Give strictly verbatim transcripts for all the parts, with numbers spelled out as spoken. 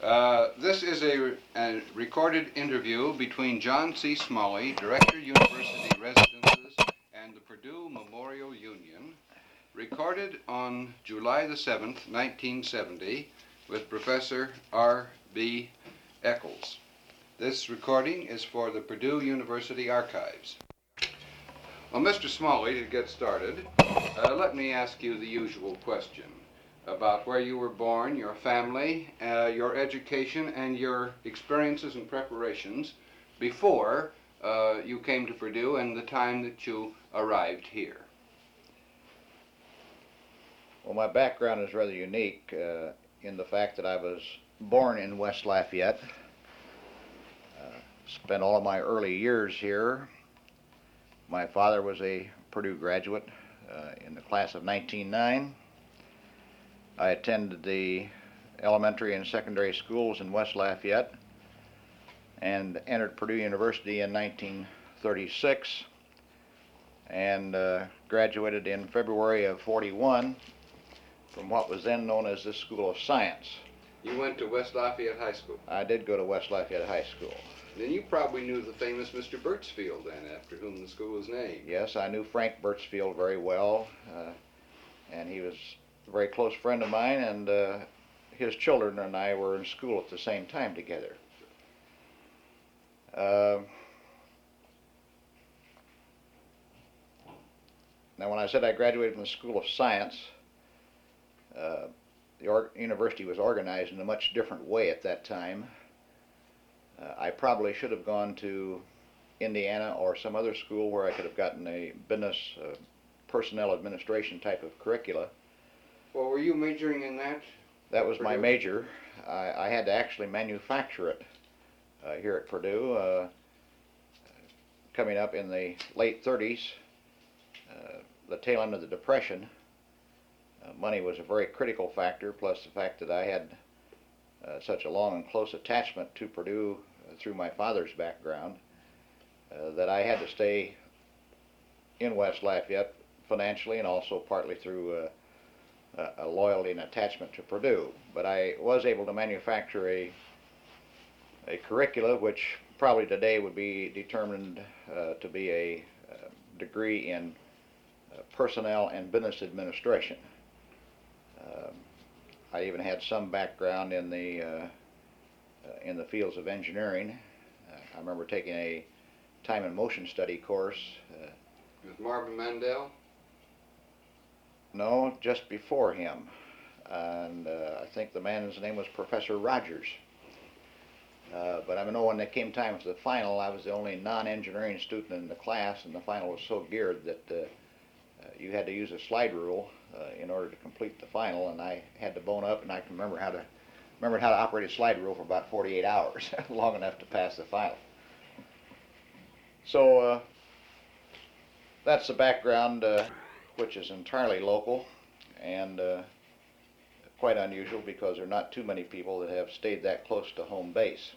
Uh, this is a, a recorded interview between John C. Smalley, Director, University Residences, and the Purdue Memorial Union, recorded on July the seventh, nineteen seventy, with Professor R B Eccles. This recording is for the Purdue University Archives. Well, Mister Smalley, to get started, uh, let me ask you the usual question about where you were born, your family, uh, your education, and your experiences and preparations before uh, you came to Purdue and the time that you arrived here. Well, my background is rather unique uh, in the fact that I was born in West Lafayette, uh, spent all of my early years here. My father was a Purdue graduate uh, in the class of nineteen oh nine. I attended the elementary and secondary schools in West Lafayette and entered Purdue University in nineteen thirty-six and uh, graduated in February of forty-one from what was then known as the School of Science. You went to West Lafayette High School? I did go to West Lafayette High School. Then you probably knew the famous Mister Birchfield then, after whom the school was named. Yes, I knew Frank Birchfield very well, uh, and he was a very close friend of mine, and uh, his children and I were in school at the same time together. Uh, now, when I said I graduated from the School of Science, uh, the or university was organized in a much different way at that time. Uh, I probably should have gone to Indiana or some other school where I could have gotten a business uh, personnel administration type of curricula. Well, were you majoring in that? That was my major. I, I had to actually manufacture it uh, here at Purdue. Uh, coming up in the late thirties, uh, the tail end of the Depression, uh, money was a very critical factor, plus the fact that I had uh, such a long and close attachment to Purdue uh, through my father's background, uh, that I had to stay in West Lafayette financially and also partly through uh, a loyalty and attachment to Purdue. But I was able to manufacture a a curricula which probably today would be determined uh, to be a uh, degree in uh, personnel and business administration. Um, I even had some background in the uh, uh, in the fields of engineering. Uh, I remember taking a time and motion study course. Uh, With Marvin Mandel? No, just before him. And uh, I think the man's name was Professor Rogers. Uh, but I know when it came time for the final, I was the only non-engineering student in the class, and the final was so geared that uh, uh, you had to use a slide rule uh, in order to complete the final, and I had to bone up, and I can remember how to remember how to operate a slide rule for about forty-eight hours, long enough to pass the final. So uh, that's the background, uh, which is entirely local and uh, quite unusual because there are not too many people that have stayed that close to home base.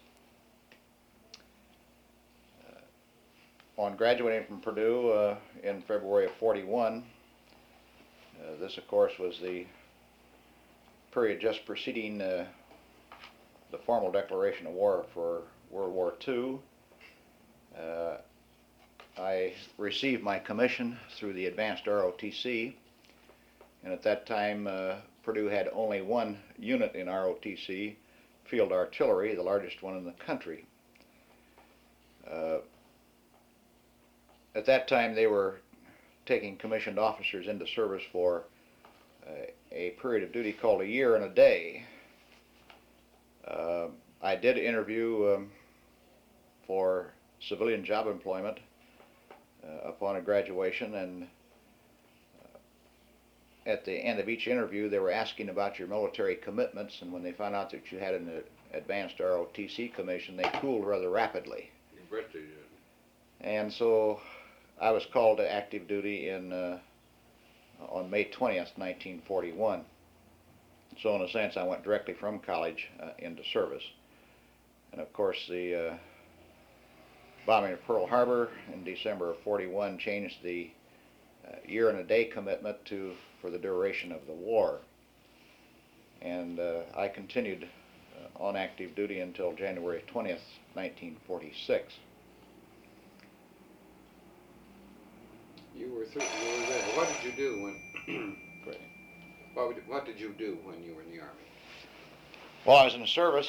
Uh, on graduating from Purdue uh, in February of forty-one, uh, this of course was the period just preceding uh, the formal declaration of war for World War Two. Uh, I received my commission through the advanced R O T C, and at that time uh, Purdue had only one unit in R O T C, field artillery, the largest one in the country. Uh, at that time they were taking commissioned officers into service for uh, a period of duty called a year and a day. Uh, I did interview um, for civilian job employment Uh, upon a graduation, and uh, at the end of each interview they were asking about your military commitments, and when they found out that you had an uh, advanced R O T C commission, they cooled rather rapidly. You bet they did. And so I was called to active duty in uh, on May twentieth, nineteen forty-one. So in a sense I went directly from college uh, into service. And of course the uh, bombing of Pearl Harbor in December of forty-one changed the uh, year and a day commitment to for the duration of the war. And uh, I continued uh, on active duty until January twentieth, nineteen forty-six. You were, th- you were there. What did you do when? Great. What, would, what did you do when you were in the Army? Well, I was in the service.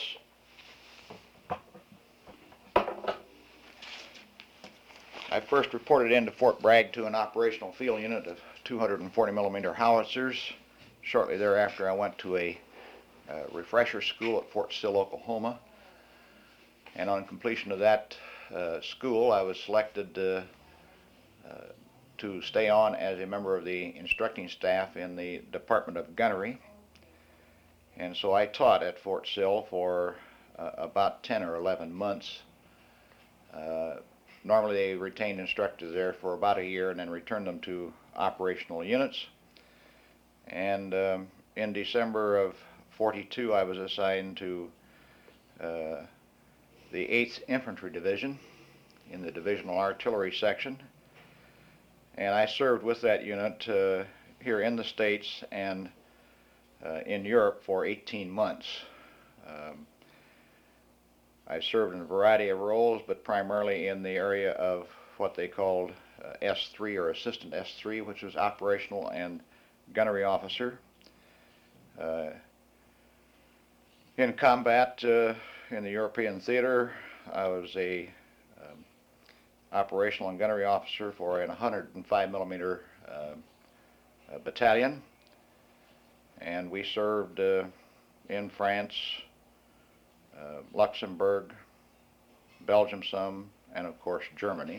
I first reported into Fort Bragg to an operational field unit of two hundred forty millimeter howitzers. Shortly thereafter, I went to a uh, refresher school at Fort Sill, Oklahoma. And on completion of that uh, school, I was selected uh, uh, to stay on as a member of the instructing staff in the Department of Gunnery. And so I taught at Fort Sill for uh, about ten or eleven months. Uh, normally they retained instructors there for about a year and then returned them to operational units. And um, in December of forty-two, I was assigned to uh, the eighth Infantry Division in the Divisional Artillery Section. And I served with that unit uh, here in the States and uh, in Europe for eighteen months. Um, I served in a variety of roles, but primarily in the area of what they called uh, S three or Assistant S three, which was Operational and Gunnery Officer. Uh, in combat uh, in the European theater, I was a um, Operational and Gunnery Officer for a one hundred five millimeter uh, battalion, and we served uh, in France, uh, Luxembourg, Belgium some, and of course Germany.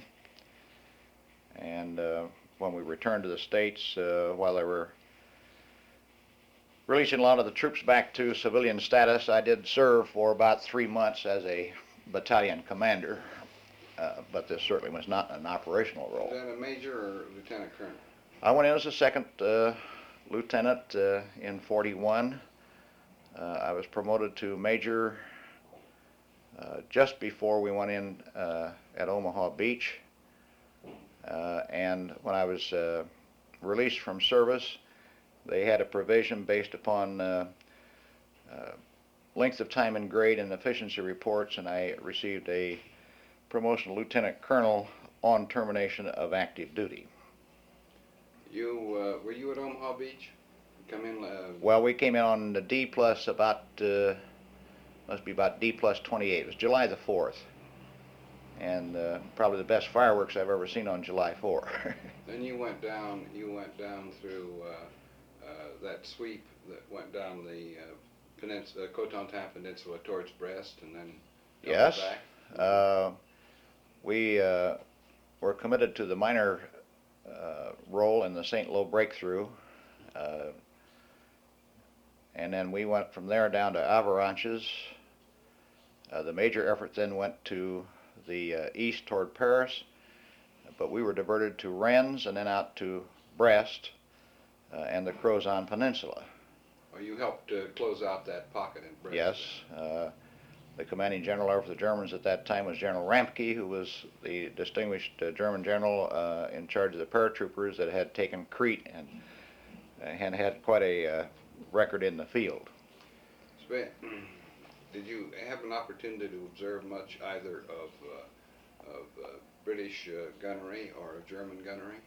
And uh, when we returned to the States, uh, while they were releasing a lot of the troops back to civilian status, I did serve for about three months as a battalion commander, uh, but this certainly was not an operational role. Was that a major or lieutenant colonel? I went in as a second uh, lieutenant uh, in forty-one. Uh, I was promoted to major uh, just before we went in uh, at Omaha Beach. Uh, and when I was uh, released from service, they had a provision based upon uh, uh, length of time and grade and efficiency reports, and I received a promotion to lieutenant colonel on termination of active duty. You uh, were you at Omaha Beach? Come in. Uh, Well, we came in on the D plus about uh, must be about D plus twenty-eight. It was July the fourth, and uh, probably the best fireworks I've ever seen on July fourth. then you went down. You went down through uh, uh, that sweep that went down the uh, peninsula, Cotentin Peninsula towards Brest, and then Yes. back. Uh, we uh, were committed to the minor uh, role in the Saint Lo breakthrough, uh, and then we went from there down to Avalanches. Uh, the major effort then went to the uh, east toward Paris, but we were diverted to Rennes and then out to Brest uh, and the Crozon Peninsula. Well, you helped uh, close out that pocket in Brest. Yes. Uh, the commanding general over the Germans at that time was General Ramke, who was the distinguished uh, German general uh, in charge of the paratroopers that had taken Crete and uh, had had quite a uh, record in the field. Sven, did you have an opportunity to observe much either of uh, of uh, British uh, gunnery or German gunnery?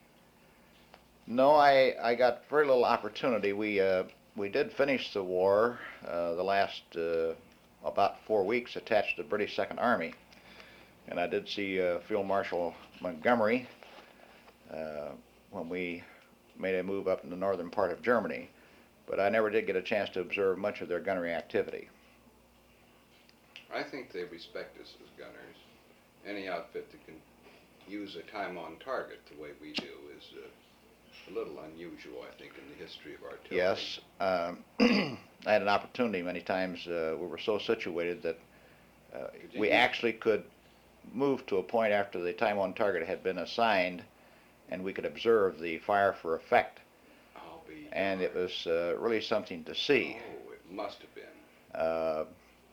No, I, I got very little opportunity. We uh, we did finish the war uh, the last uh, about four weeks attached to the British Second Army, and I did see uh, Field Marshal Montgomery uh, when we made a move up in the northern part of Germany, but I never did get a chance to observe much of their gunnery activity. I think they respect us as gunners. Any outfit that can use a time on target the way we do is uh, a little unusual, I think, in the history of artillery. Yes. Um, I had an opportunity many times. Uh, we were so situated that uh, we use- actually could move to a point after the time on target had been assigned, and we could observe the fire for effect. I'll be And it was uh, really something to see. Oh, it must have been. Uh,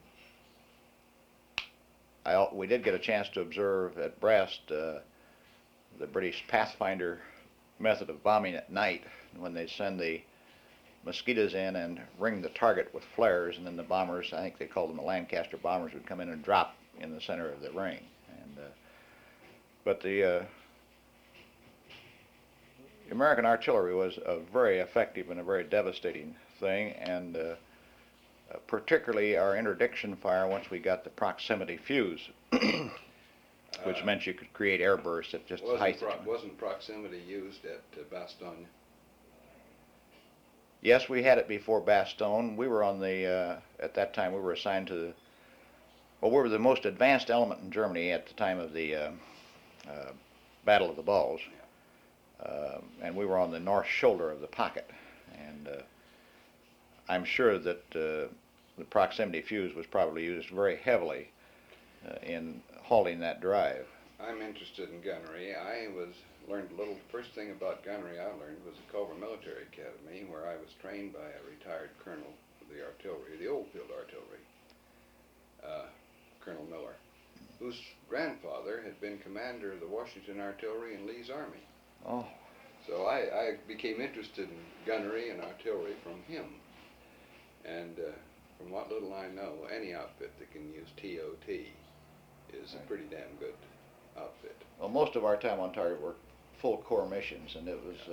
I, al- we did get a chance to observe at Brest uh, the British Pathfinder method of bombing at night, when they send the mosquitoes in and ring the target with flares, and then the bombers, I think they called them the Lancaster bombers, would come in and drop in the center of the ring. And uh, but the uh, American artillery was a very effective and a very devastating thing, and uh, uh, particularly our interdiction fire once we got the proximity fuse, which Uh, meant you could create air bursts at just the Wasn't, height. pro- wasn't proximity used at uh, Bastogne? Yes, we had it before Bastogne. We were on the, uh, at that time, we were assigned to the, well, we were the most advanced element in Germany at the time of the uh, uh, Battle of the Bulge. Uh, and we were on the north shoulder of the pocket. And uh, I'm sure that uh, the proximity fuse was probably used very heavily uh, in halting that drive. I'm interested in gunnery. I was learned a little. First thing about gunnery I learned was at Culver Military Academy, where I was trained by a retired colonel of the artillery, the Oldfield Artillery, uh, Colonel Miller, whose grandfather had been commander of the Washington Artillery in Lee's army. Oh. So I, I became interested in gunnery and artillery from him. And uh, from what little I know, any outfit that can use T O T is a pretty damn good outfit. Well, most of our time on target were full corps missions, and it was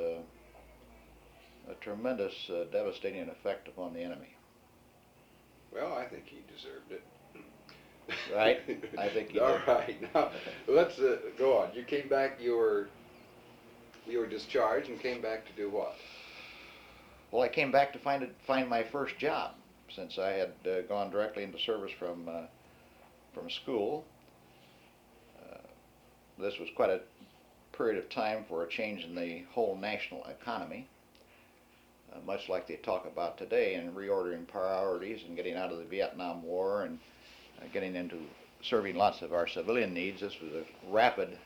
uh, a tremendous uh, devastating effect upon the enemy. Well, I think he deserved it. Right? I think he All did. right. Now, let's uh, go on. You came back, you were, you were discharged and came back to do what? Well, I came back to find it, find my first job, since I had uh, gone directly into service from uh, from school. Uh, this was quite a period of time for a change in the whole national economy, uh, much like they talk about today, in reordering priorities and getting out of the Vietnam War and uh, getting into serving lots of our civilian needs. This was a rapid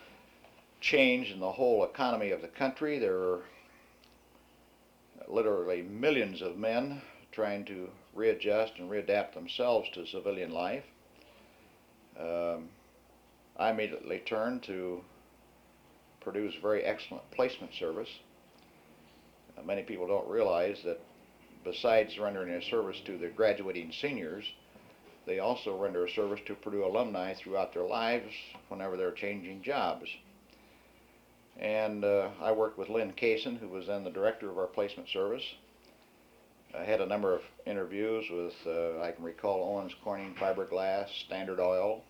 change in the whole economy of the country. There were literally millions of men trying to readjust and readapt themselves to civilian life. Um, I immediately turned to produce very excellent placement service. Uh, many people don't realize that besides rendering a service to the graduating seniors, they also render a service to Purdue alumni throughout their lives whenever they're changing jobs. And uh, I worked with Lynn Kaysen, who was then the director of our placement service. I had a number of interviews with, uh, I can recall, Owens Corning Fiberglass, Standard Oil,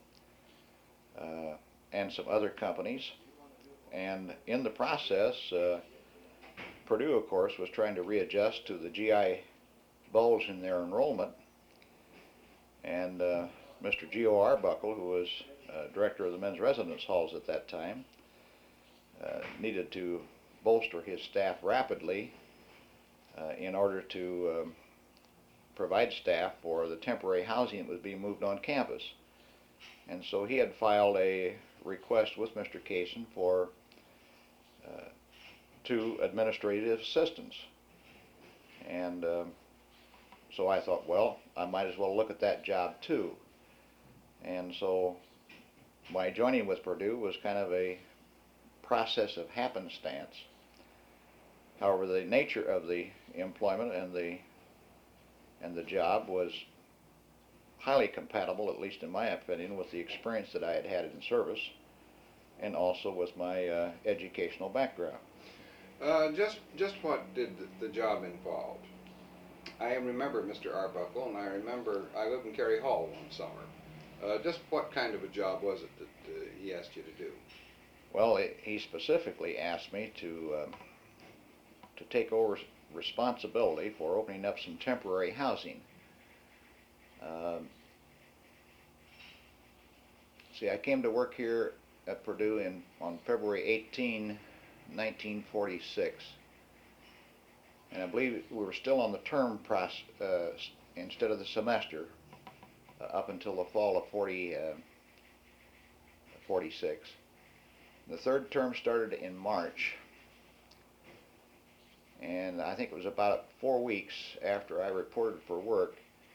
uh, and some other companies. And in the process, uh, Purdue, of course, was trying to readjust to the G I bulge in their enrollment. And uh, Mister Geo Arbuckle, who was uh, director of the men's residence halls at that time, uh, needed to bolster his staff rapidly uh, in order to um, provide staff for the temporary housing that was being moved on campus. And so he had filed a request with Mister Kaysen for uh, two administrative assistants. And um, so I thought, well, I might as well look at that job too. And so my joining with Purdue was kind of a process of happenstance. However, the nature of the employment and the and the job was highly compatible, at least in my opinion, with the experience that I had had in service, and also with my uh, educational background. Uh, just, just what did the, the job involve? I remember Mister Arbuckle, and I remember I lived in Cary Hall one summer. Uh, just what kind of a job was it that uh, he asked you to do? Well, it, he specifically asked me to um, to take over responsibility for opening up some temporary housing. Um, see, I came to work here at Purdue in on February eighteenth, nineteen forty-six, and I believe we were still on the term process uh, instead of the semester uh, up until the fall of forty, uh, forty-six. The third term started in March, and I think it was about four weeks after I reported for work.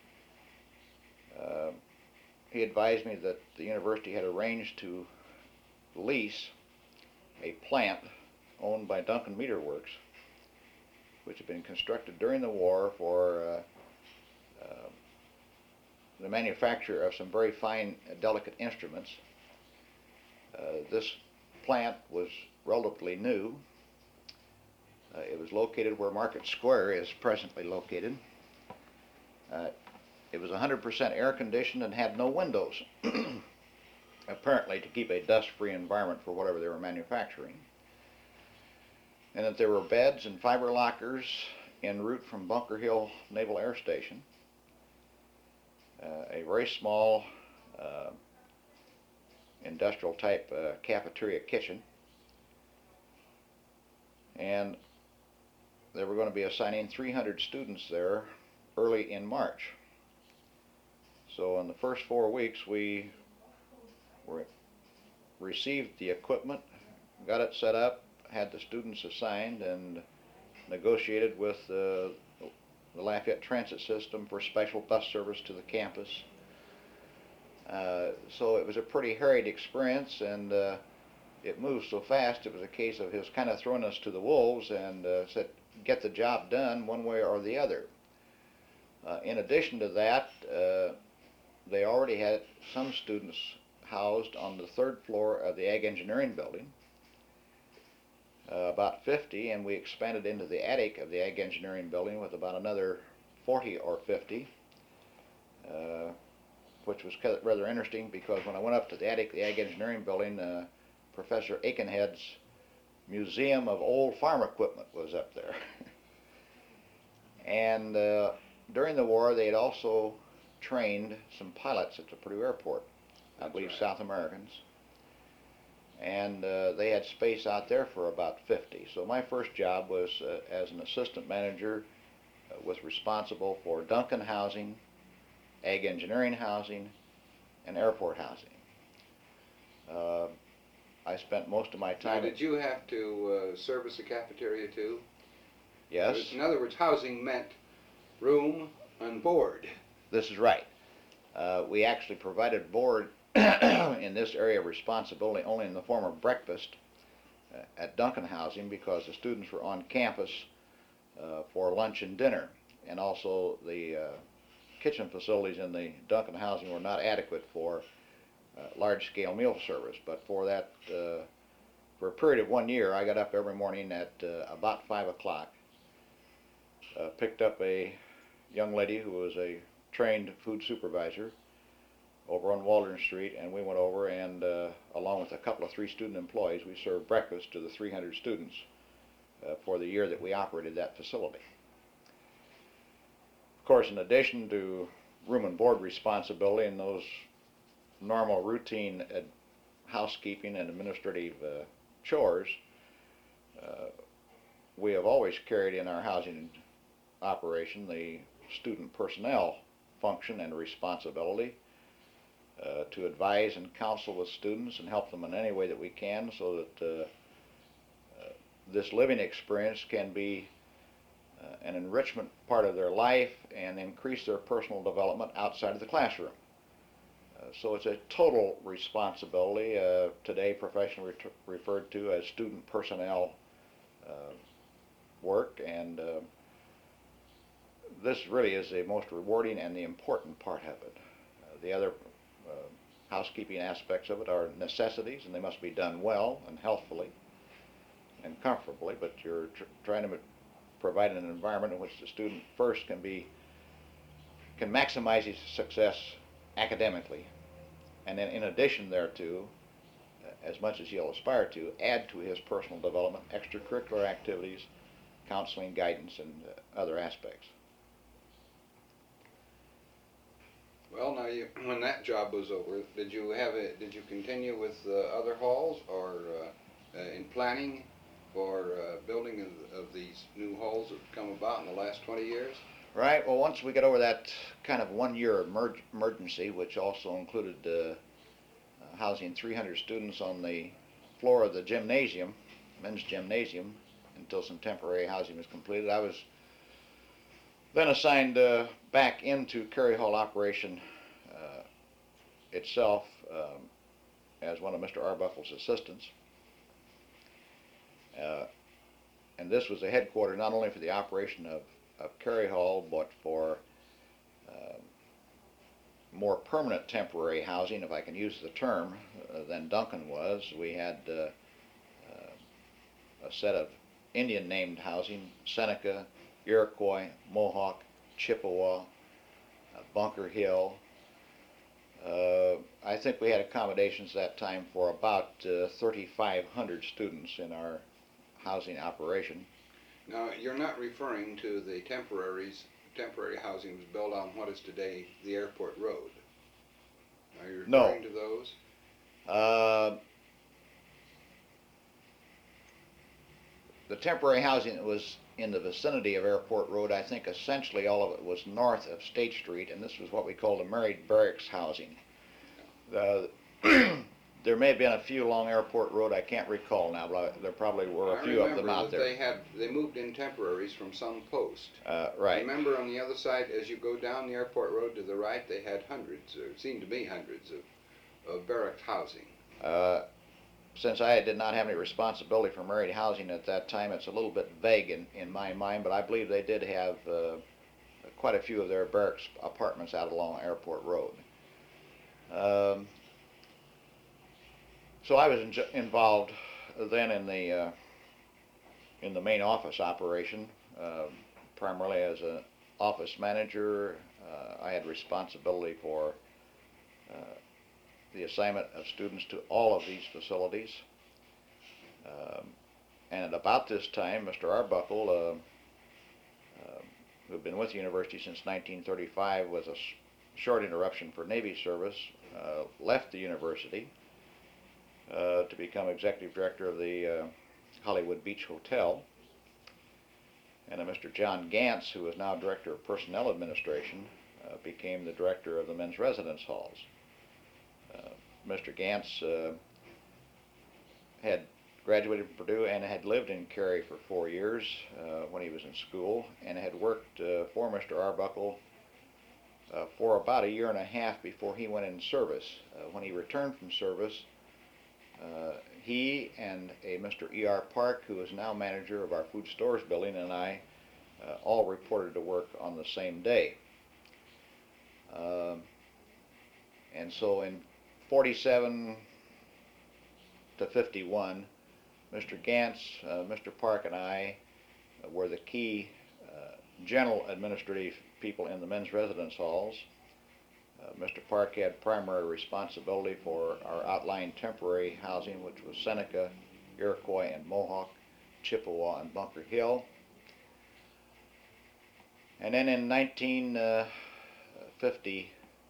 Uh, he advised me that the university had arranged to lease a plant owned by Duncan Meter Works which had been constructed during the war for uh, uh, the manufacture of some very fine, uh, delicate instruments. Uh, this plant was relatively new. Uh, it was located where Market Square is presently located. Uh, it was one hundred percent air conditioned and had no windows, apparently to keep a dust-free environment for whatever they were manufacturing. And that there were beds and fiber lockers en route from Bunker Hill Naval Air Station. Uh, a very small uh, industrial type uh, cafeteria kitchen. And they were going to be assigning three hundred students there early in March. So in the first four weeks we were, received the equipment, got it set up, had the students assigned, and negotiated with uh, the Lafayette Transit System for special bus service to the campus. Uh, so it was a pretty harried experience, and uh, it moved so fast it was a case of his kind of throwing us to the wolves and uh, said, get the job done one way or the other. Uh, in addition to that, uh, they already had some students housed on the third floor of the Ag Engineering building, uh, about fifty, and we expanded into the attic of the Ag Engineering building with about another forty or fifty, uh, which was rather interesting because when I went up to the attic of the Ag Engineering building, uh, Professor Aikenhead's Museum of Old Farm Equipment was up there. And uh, during the war, they had also trained some pilots at the Purdue Airport, I believe right. South Americans. And uh, they had space out there for about fifty. So my first job was uh, as an assistant manager, uh, was responsible for Duncan housing, Ag Engineering housing, and airport housing. Uh, I spent most of my time... Now, did you have to uh, service the cafeteria too? Yes. In other words, housing meant room and board. This is right. Uh, we actually provided board in this area of responsibility only in the form of breakfast uh, at Duncan Housing because the students were on campus uh, for lunch and dinner. And also the uh, kitchen facilities in the Duncan Housing were not adequate for uh, large-scale meal service. But for that, uh, for a period of one year, I got up every morning at uh, about five o'clock, uh, picked up a young lady who was a trained food supervisor over on Waldron Street, and we went over and uh, along with a couple of three student employees, we served breakfast to the three hundred students uh, for the year that we operated that facility. Of course, in addition to room and board responsibility and those normal routine ad housekeeping and administrative uh, chores, uh, we have always carried in our housing operation the student personnel function and responsibility uh, to advise and counsel with students and help them in any way that we can so that uh, uh, this living experience can be uh, an enrichment part of their life and increase their personal development outside of the classroom. Uh, so it's a total responsibility, uh, today professionally re referred to as student personnel uh, work, and uh, this really is the most rewarding and the important part of it. Uh, the other uh, housekeeping aspects of it are necessities, and they must be done well and healthfully and comfortably, but you're tr trying to provide an environment in which the student first can be can maximize his success academically, and then in addition thereto, uh, as much as he'll aspire to, add to his personal development extracurricular activities, counseling, guidance, and uh, other aspects. Well, now, you, when that job was over, did you have a, did you continue with uh, other halls, or uh, uh, in planning for uh, building of, of these new halls that have come about in the last twenty years? Right. Well, once we got over that kind of one-year emerg emergency, which also included uh, uh, housing three hundred students on the floor of the gymnasium, men's gymnasium, until some temporary housing was completed, I was then assigned uh, back into Cary Hall operation uh, itself um, as one of Mister Arbuckle's assistants. Uh, and this was the headquarters not only for the operation of, of Cary Hall, but for uh, more permanent temporary housing, if I can use the term, uh, than Duncan was. We had uh, uh, a set of Indian named housing: Seneca, Iroquois, Mohawk, Chippewa, uh, Bunker Hill. Uh, I think we had accommodations that time for about uh, thirty-five hundred students in our housing operation. Now, you're not referring to the temporaries, temporary housing was built on what is today the airport road. Are you No. referring to those? Uh, the temporary housing that was in the vicinity of Airport Road, I think essentially all of it was north of State Street, and this was what we called a married barracks housing. Uh, there may have been a few along Airport Road, I can't recall now, but there probably were a I few of them remember out that there. they had, they moved in temporaries from some post. Uh, right. Remember on the other side, as you go down the airport road to the right, they had hundreds, or it seemed to me hundreds of, of barrack housing. Uh, since I did not have any responsibility for married housing at that time, it's a little bit vague in, in my mind, but I believe they did have uh, quite a few of their barracks apartments out along Airport Road. Um, so I was in, involved then in the uh, in the main office operation, uh, primarily as an office manager. Uh, I had responsibility for uh, the assignment of students to all of these facilities. Um, and at about this time, Mister Arbuckle, uh, uh, who had been with the university since nineteen thirty-five, with a sh short interruption for Navy service, uh, left the university uh, to become executive director of the uh, Hollywood Beach Hotel. And uh, Mister John Gantz, who is now director of personnel administration, uh, became the director of the men's residence halls. Uh, Mister Gantz uh, had graduated from Purdue and had lived in Cary for four years uh, when he was in school, and had worked uh, for Mister Arbuckle uh, for about a year and a half before he went in service. Uh, when he returned from service, uh, he and a Mister E R Park, who is now manager of our food stores building, and I uh, all reported to work on the same day. Um, and so in forty-seven to fifty-one, Mister Gantz, uh, Mister Park, and I uh, were the key uh, general administrative people in the men's residence halls. Uh, Mister Park had primary responsibility for our outlying temporary housing, which was Seneca, Iroquois, and Mohawk, Chippewa, and Bunker Hill. And then in nineteen fifty,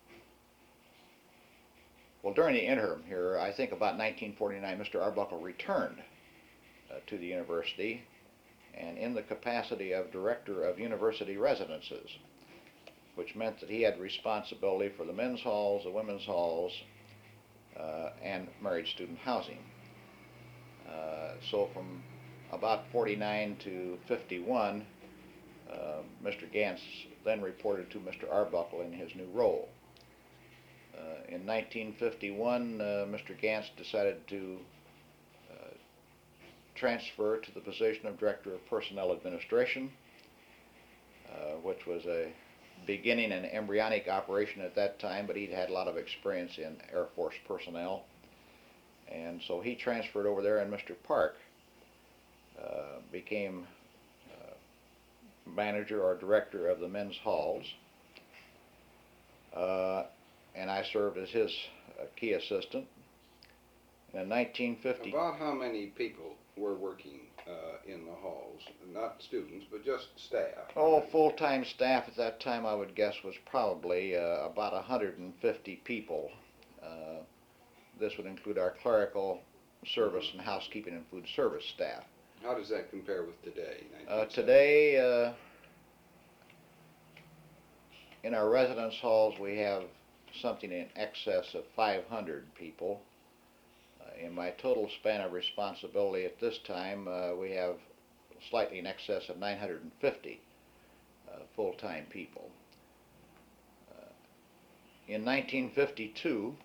well, during the interim here, I think about nineteen forty-nine, Mister Arbuckle returned uh, to the university, and in the capacity of director of university residences, which meant that he had responsibility for the men's halls, the women's halls, uh, and married student housing. Uh, so from about forty-nine to fifty-one, uh, Mister Gantz then reported to Mister Arbuckle in his new role. Uh, in nineteen fifty-one, uh, Mister Gantz decided to uh, transfer to the position of Director of Personnel Administration, uh, which was a beginning an embryonic operation at that time, but he'd had a lot of experience in Air Force personnel. And so he transferred over there, and Mister Park uh, became uh, manager or director of the men's halls. Uh, and I served as his uh, key assistant. In nineteen fifty... About how many people were working uh, in the halls? Not students, but just staff? Oh, full-time staff at that time, I would guess, was probably uh, about one hundred fifty people. Uh, this would include our clerical service and housekeeping and food service staff. How does that compare with today? Uh, today, uh, in our residence halls, we have something in excess of five hundred people. Uh, in my total span of responsibility at this time, uh, we have slightly in excess of nine hundred fifty uh, full-time people. Uh, in nineteen fifty-two,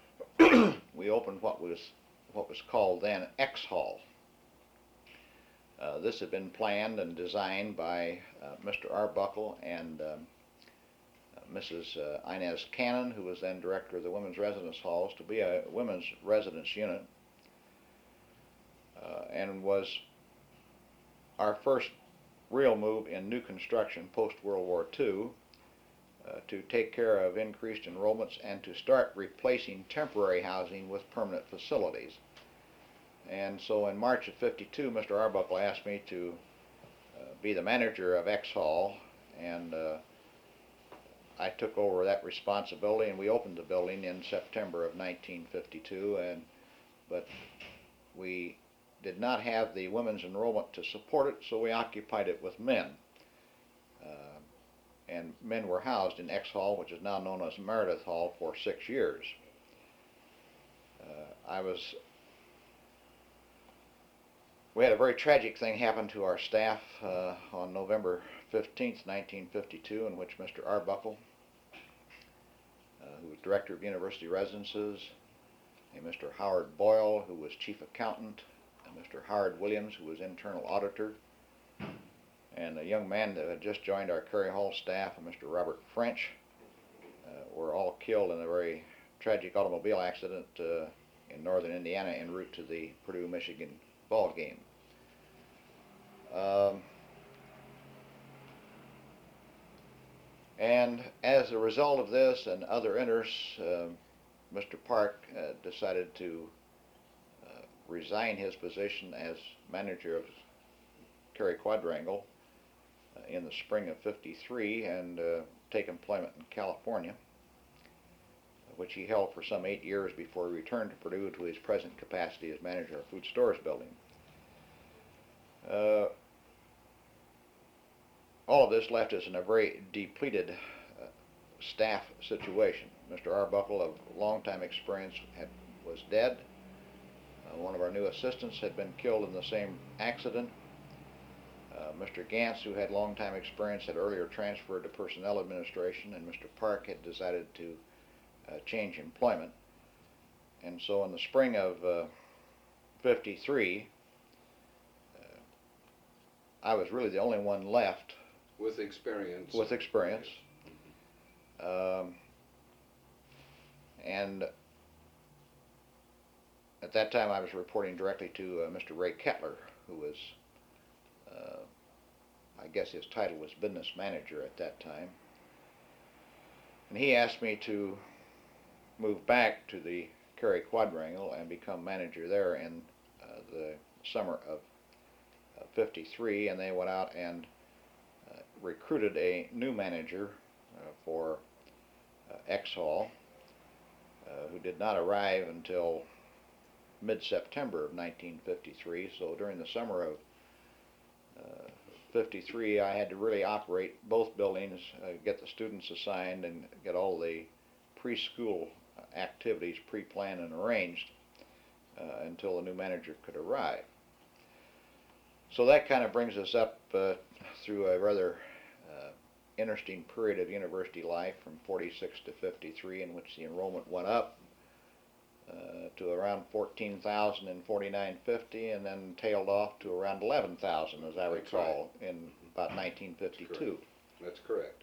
we opened what was what was called then X Hall. Uh, this had been planned and designed by uh, Mister Arbuckle and um, uh, Missus Uh, Inez Cannon, who was then director of the Women's Residence Halls, to be a women's residence unit, uh, and was our first real move in new construction post-World War Two, uh, to take care of increased enrollments and to start replacing temporary housing with permanent facilities. And so in March of fifty-two, Mister Arbuckle asked me to uh, be the manager of X Hall, and uh, I took over that responsibility, and we opened the building in September of nineteen fifty-two, and but we did not have the women's enrollment to support it, so we occupied it with men. Uh, and men were housed in X Hall, which is now known as Meredith Hall, for six years. Uh, I was We had a very tragic thing happen to our staff uh, on November fifteenth, nineteen fifty-two, in which Mister Arbuckle, uh, who was director of university residences, and Mister Howard Boyle, who was chief accountant, and Mister Howard Williams, who was internal auditor, and a young man that had just joined our Cary Hall staff, and Mister Robert French, uh, were all killed in a very tragic automobile accident uh, in northern Indiana en route to the Purdue-Michigan ball game. Um, and as a result of this and other interests, uh, Mister Park uh, decided to uh, resign his position as manager of Cary Quadrangle uh, in the spring of fifty-three and uh, take employment in California, which he held for some eight years before he returned to Purdue to his present capacity as manager of Food Stores Building. Uh, all of this left us in a very depleted uh, staff situation. Mister Arbuckle, of long-time experience, had, was dead. Uh, one of our new assistants had been killed in the same accident. Uh, Mister Gantz, who had long-time experience, had earlier transferred to personnel administration, and Mister Park had decided to uh, change employment. And so in the spring of uh, fifty-three, I was really the only one left with experience. With experience, um, and at that time I was reporting directly to uh, Mister Ray Kettler, who was, uh, I guess his title was business manager at that time, and he asked me to move back to the Cary Quadrangle and become manager there in uh, the summer of fifty-three, and they went out and uh, recruited a new manager uh, for uh, X Hall, uh, who did not arrive until mid-September of nineteen fifty-three. So during the summer of uh, fifty-three, I had to really operate both buildings, uh, get the students assigned, and get all the preschool activities pre-planned and arranged uh, until the new manager could arrive. So that kind of brings us up uh, through a rather uh, interesting period of university life from forty-six to fifty-three, in which the enrollment went up uh, to around fourteen thousand in forty-nine fifty, and then tailed off to around eleven thousand, as I That's recall, right. in about nineteen fifty-two. That's correct.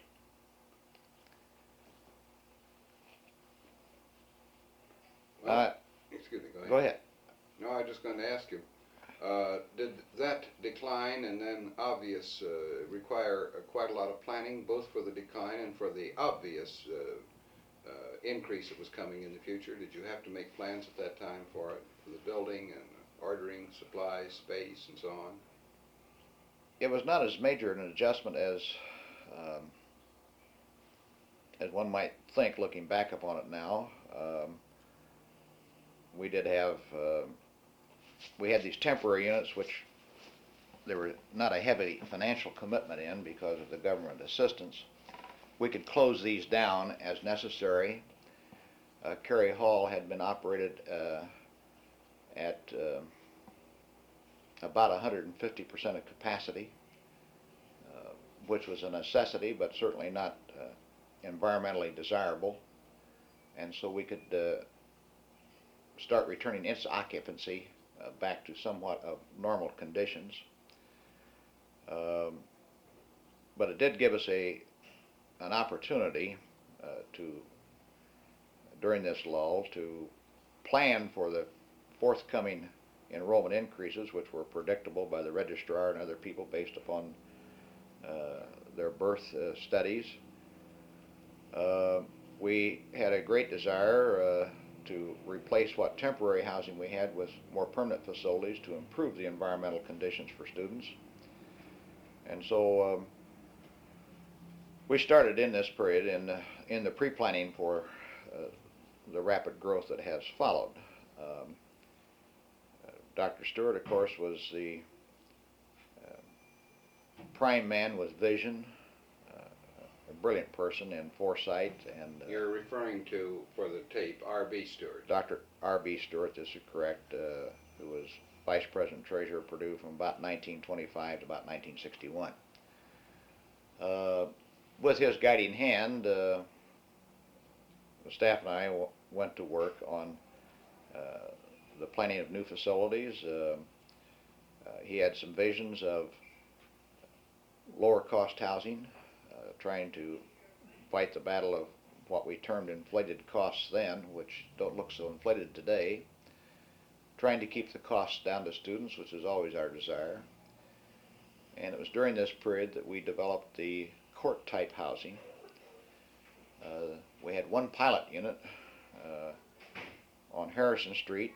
Well, Uh, excuse me, go ahead. go ahead. No, I was just going to ask you, uh, did that decline and then obvious uh, require uh, quite a lot of planning, both for the decline and for the obvious uh, uh, increase that was coming in the future? Did you have to make plans at that time for it, for the building and ordering supplies, space, and so on? It was not as major an adjustment as um, as one might think, looking back upon it now. Um, we did have uh, we had these temporary units, which there were not a heavy financial commitment in because of the government assistance. We could close these down as necessary. Uh, Cary Hall had been operated uh, at uh, about one hundred fifty percent of capacity, uh, which was a necessity, but certainly not uh, environmentally desirable. And so we could uh, start returning its occupancy uh, back to somewhat of normal conditions. Um, but it did give us a an opportunity uh, to, during this lull, to plan for the forthcoming enrollment increases, which were predictable by the registrar and other people based upon uh, their birth uh, studies. Uh, we had a great desire uh, to replace what temporary housing we had with more permanent facilities to improve the environmental conditions for students. And so um, we started in this period in, uh, in the pre-planning for uh, the rapid growth that has followed. Um, uh, Doctor Stewart, of course, was the uh, prime man with vision, uh, a brilliant person in foresight. And uh, You're referring to, for the tape, R B Stewart. Doctor R B Stewart, this is correct, uh, who was Vice President Treasurer of Purdue from about nineteen twenty-five to about nineteen sixty-one. Uh, with his guiding hand, uh, the staff and I w- went to work on uh, the planning of new facilities. Uh, uh, he had some visions of lower cost housing, uh, trying to fight the battle of what we termed inflated costs then, which don't look so inflated today, trying to keep the costs down to students, which is always our desire. And it was during this period that we developed the court type housing. Uh, we had one pilot unit uh, on Harrison Street,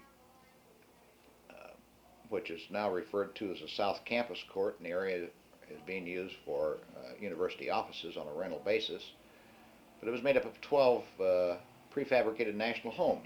uh, which is now referred to as the South Campus Court, and the area is being used for uh, university offices on a rental basis. But it was made up of twelve uh, prefabricated national homes,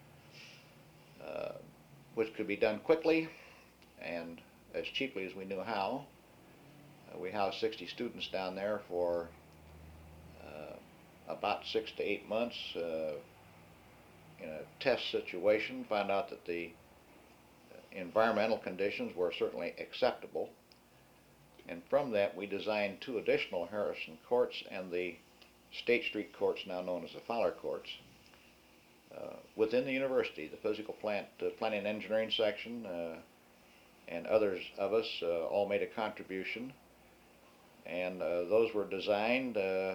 uh, which could be done quickly and as cheaply as we knew how. Uh, we housed sixty students down there for uh, about six to eight months uh, in a test situation, found out that the environmental conditions were certainly acceptable. And from that, we designed two additional Harrison courts and the State Street courts, now known as the Fowler courts, uh, within the university. The physical plant, uh, planning and engineering section uh, and others of us uh, all made a contribution. And uh, those were designed uh,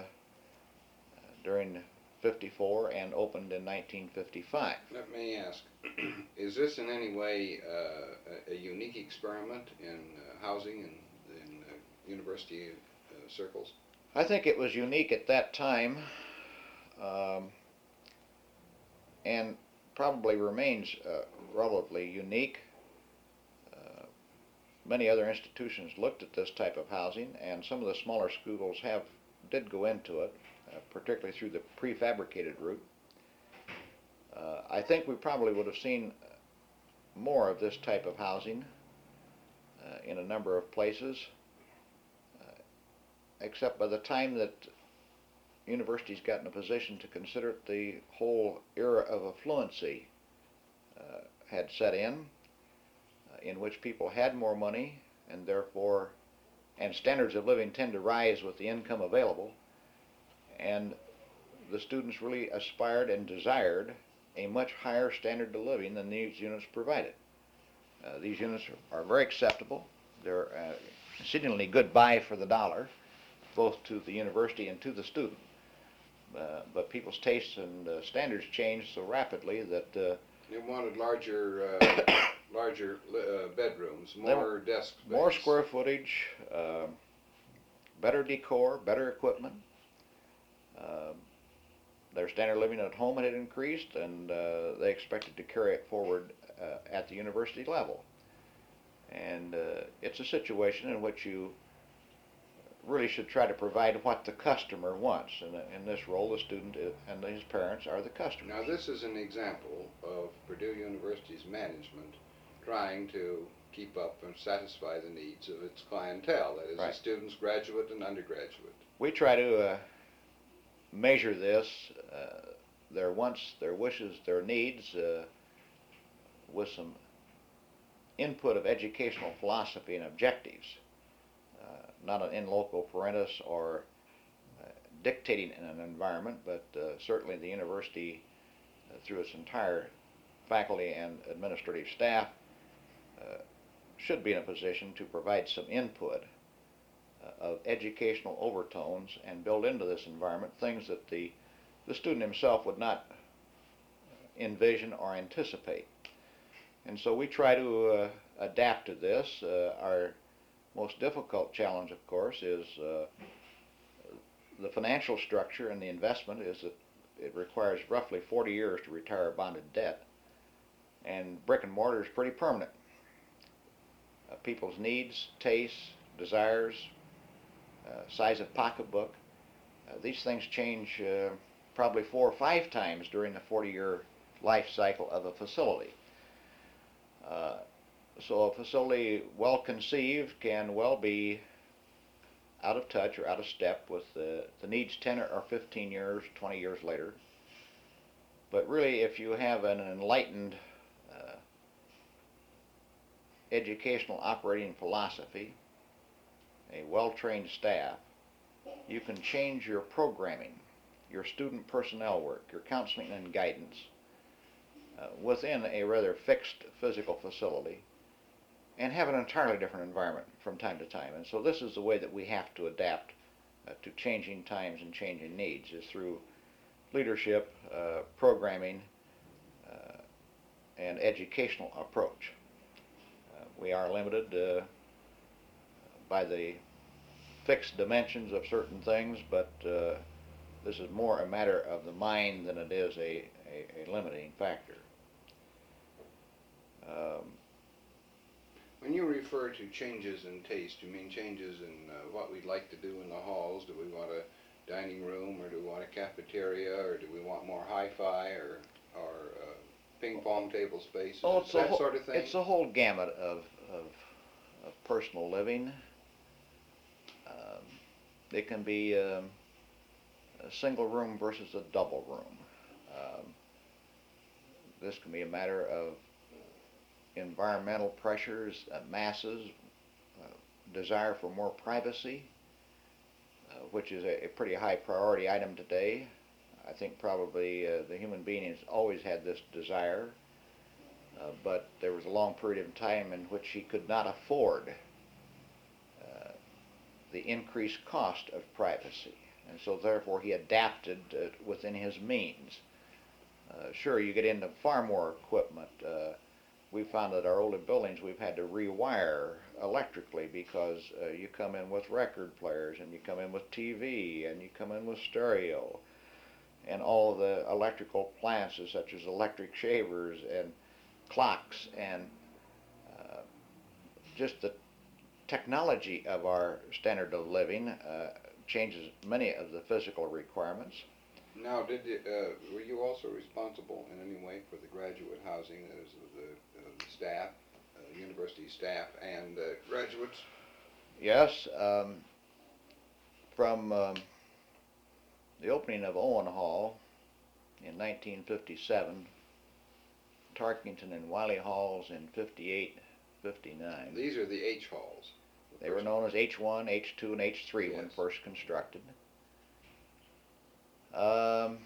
during fifty-four and opened in nineteen fifty-five. Let me ask, is this in any way uh, a, a unique experiment in uh, housing and in uh, university uh, circles? I think it was unique at that time, um, and probably remains uh, relatively unique. Uh, many other institutions looked at this type of housing, and some of the smaller schools have did go into it, uh, particularly through the prefabricated route. Uh, I think we probably would have seen more of this type of housing uh, in a number of places, except by the time that universities got in a position to consider it, the whole era of affluency uh, had set in, uh, in which people had more money, and therefore, and standards of living tend to rise with the income available, and the students really aspired and desired a much higher standard of living than these units provided. Uh, these units are, are very acceptable. They're uh, exceedingly good buy for the dollar, both to the university and to the student. Uh, but people's tastes and uh, standards changed so rapidly that uh, You wanted larger, uh, larger uh, bedrooms, more desk space. More square footage, uh, better decor, better equipment. Uh, their standard of living at home had increased, and uh, they expected to carry it forward uh, at the university level. And uh, it's a situation in which you really should try to provide what the customer wants. And in this role, the student and his parents are the customers. Now, this is an example of Purdue University's management trying to keep up and satisfy the needs of its clientele, that is, right. the students, graduate and undergraduate. We try to uh, measure this, uh, their wants, their wishes, their needs, uh, with some input of educational philosophy and objectives. Uh, not an in loco parentis or uh, dictating in an environment, but uh, certainly the university, uh, through its entire faculty and administrative staff, uh, should be in a position to provide some input uh, of educational overtones and build into this environment things that the, the student himself would not envision or anticipate. And so we try to uh, adapt to this. Uh, our most difficult challenge, of course, is uh, the financial structure and the investment is that it requires roughly forty years to retire a bonded debt, and brick and mortar is pretty permanent. Uh, people's needs, tastes, desires, uh, size of pocketbook, uh, these things change uh, probably four or five times during the forty-year life cycle of a facility. Uh, so a facility well conceived can well be out of touch or out of step with the, the needs ten or fifteen years, twenty years later. But really, if you have an enlightened uh, educational operating philosophy, a well-trained staff, you can change your programming, your student personnel work, your counseling and guidance uh, within a rather fixed physical facility and have an entirely different environment from time to time. And so this is the way that we have to adapt uh, to changing times and changing needs, is through leadership, uh, programming, uh, and educational approach. Uh, we are limited uh, by the fixed dimensions of certain things, but uh, this is more a matter of the mind than it is a, a, a limiting factor. Um, When you refer to changes in taste, you mean changes in uh, what we'd like to do in the halls? Do we want a dining room, or do we want a cafeteria, or do we want more hi-fi, or, or uh, ping pong table spaces, oh, it's that whole, sort of thing? It's a whole gamut of, of, of personal living. Um, it can be um, a single room versus a double room. Um, this can be a matter of environmental pressures, uh, masses, uh, desire for more privacy, uh, which is a, a pretty high priority item today. I think probably uh, the human being has always had this desire, uh, but there was a long period of time in which he could not afford uh, the increased cost of privacy, and so therefore he adapted uh, within his means. Uh, sure, you get into far more equipment. Uh, we found that our older buildings we've had to rewire electrically because uh, you come in with record players, and you come in with T V, and you come in with stereo, and all of the electrical appliances such as electric shavers and clocks, and uh, just the technology of our standard of living uh, changes many of the physical requirements. Now, did you, uh, were you also responsible in any way for the graduate housing, that is, the, uh, the staff, uh, university staff, and uh, graduates? Yes, um, from um, the opening of Owen Hall in nineteen fifty-seven, Tarkington and Wiley Halls in fifty-eight, fifty-nine. These are the H halls. The They were known as H one, H two, and H three yes. when first constructed. Um,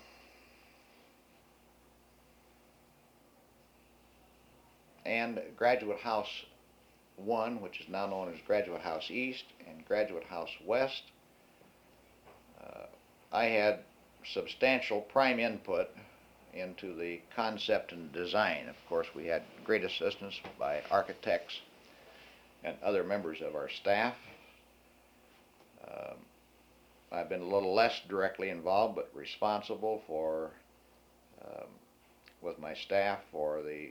and Graduate House one, which is now known as Graduate House East, and Graduate House West. Uh, I had substantial prime input into the concept and design. Of course, we had great assistance by architects and other members of our staff. Um, I've been a little less directly involved, but responsible for, um, with my staff, for the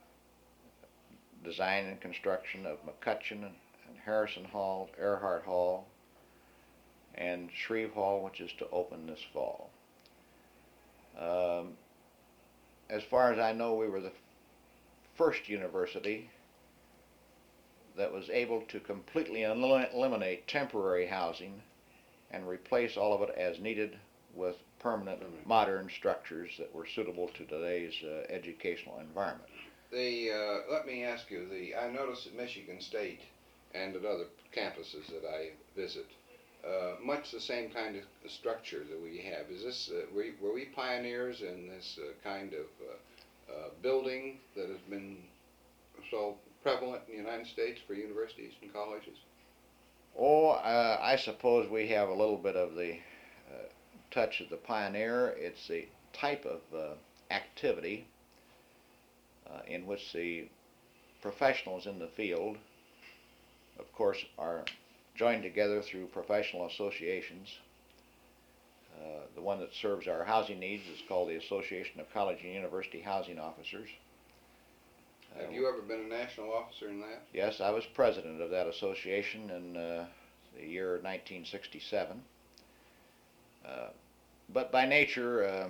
design and construction of McCutcheon and Harrison Hall, Earhart Hall, and Shreve Hall, which is to open this fall. Um, as far as I know, we were the first university that was able to completely eliminate temporary housing and replace all of it as needed with permanent, Permanent. modern structures that were suitable to today's uh, educational environment. The, uh, let me ask you, the, I noticed at Michigan State and at other campuses that I visit, uh, much the same kind of structure that we have. Is this, uh, were, were we pioneers in this uh, kind of uh, uh, building that has been so prevalent in the United States for universities and colleges? Oh, uh, I suppose we have a little bit of the uh, touch of the pioneer. It's the type of uh, activity uh, in which the professionals in the field, of course, are joined together through professional associations. Uh, the one that serves our housing needs is called the Association of College and University Housing Officers. Have you ever been a national officer in that? Yes, I was president of that association in uh, the year nineteen sixty-seven. Uh, but by nature, uh,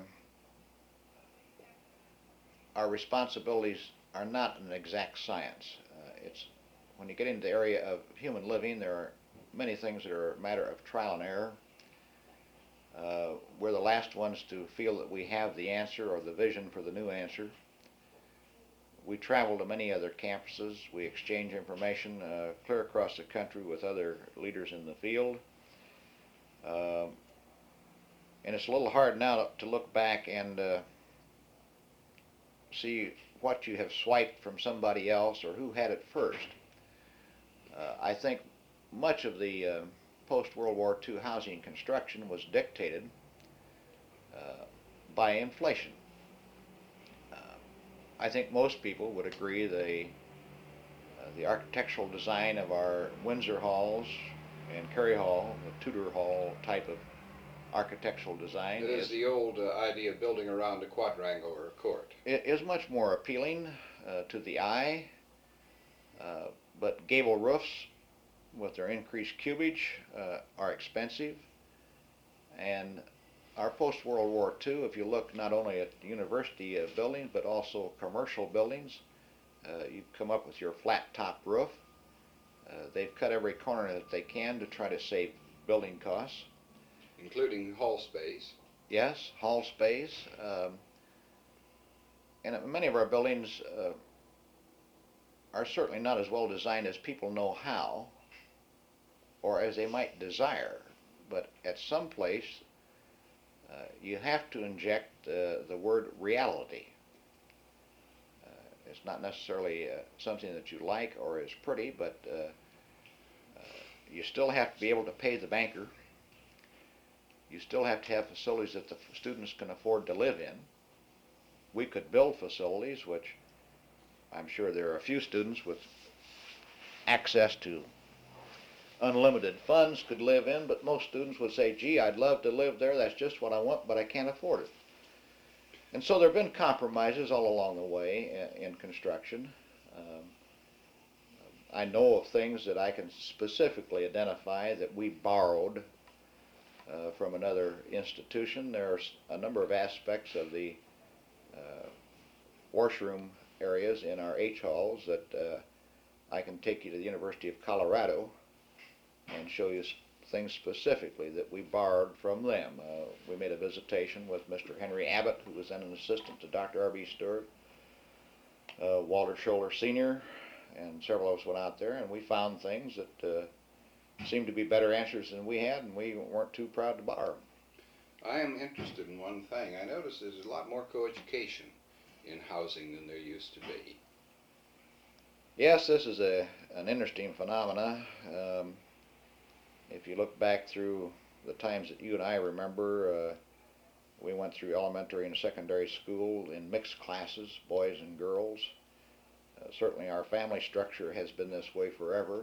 our responsibilities are not an exact science. Uh, it's when you get into the area of human living, there are many things that are a matter of trial and error. Uh, we're the last ones to feel that we have the answer or the vision for the new answer. We travel to many other campuses. We exchange information uh, clear across the country with other leaders in the field. Uh, and it's a little hard now to look back and uh, see what you have swiped from somebody else or who had it first. Uh, I think much of the uh, post-World War Two housing construction was dictated uh, by inflation. I think most people would agree the uh, the architectural design of our Windsor halls and Cary Hall, the Tudor Hall type of architectural design, It is, is the old uh, idea of building around a quadrangle or a court. It is much more appealing uh, to the eye, uh, but gable roofs with their increased cubage uh, are expensive, and our post-World War Two, if you look not only at university uh, buildings but also commercial buildings, uh, you come up with your flat-top roof. Uh, they've cut every corner that they can to try to save building costs. Including hall space. Yes, hall space. Um, and many of our buildings uh, are certainly not as well designed as people know how or as they might desire. But at some place, Uh, you have to inject uh, the word reality. Uh, it's not necessarily uh, something that you like or is pretty, but uh, uh, you still have to be able to pay the banker. You still have to have facilities that the students can afford to live in. We could build facilities, which I'm sure there are a few students with access to unlimited funds could live in, but most students would say, gee, I'd love to live there, that's just what I want, but I can't afford it. And so there have been compromises all along the way in, in construction. Um, I know of things that I can specifically identify that we borrowed uh, from another institution. There's a number of aspects of the uh, washroom areas in our H halls that uh, I can take you to the University of Colorado and show you things specifically that we borrowed from them. Uh, we made a visitation with Mister Henry Abbott, who was then an assistant to Doctor R B Stewart, uh, Walter Scholler Senior, and several of us went out there, and we found things that uh, seemed to be better answers than we had, and we weren't too proud to borrow. I am interested in one thing. I notice there's a lot more coeducation in housing than there used to be. Yes, this is a an interesting phenomena. Um, If you look back through the times that you and I remember, uh, we went through elementary and secondary school in mixed classes, boys and girls. Uh, certainly our family structure has been this way forever.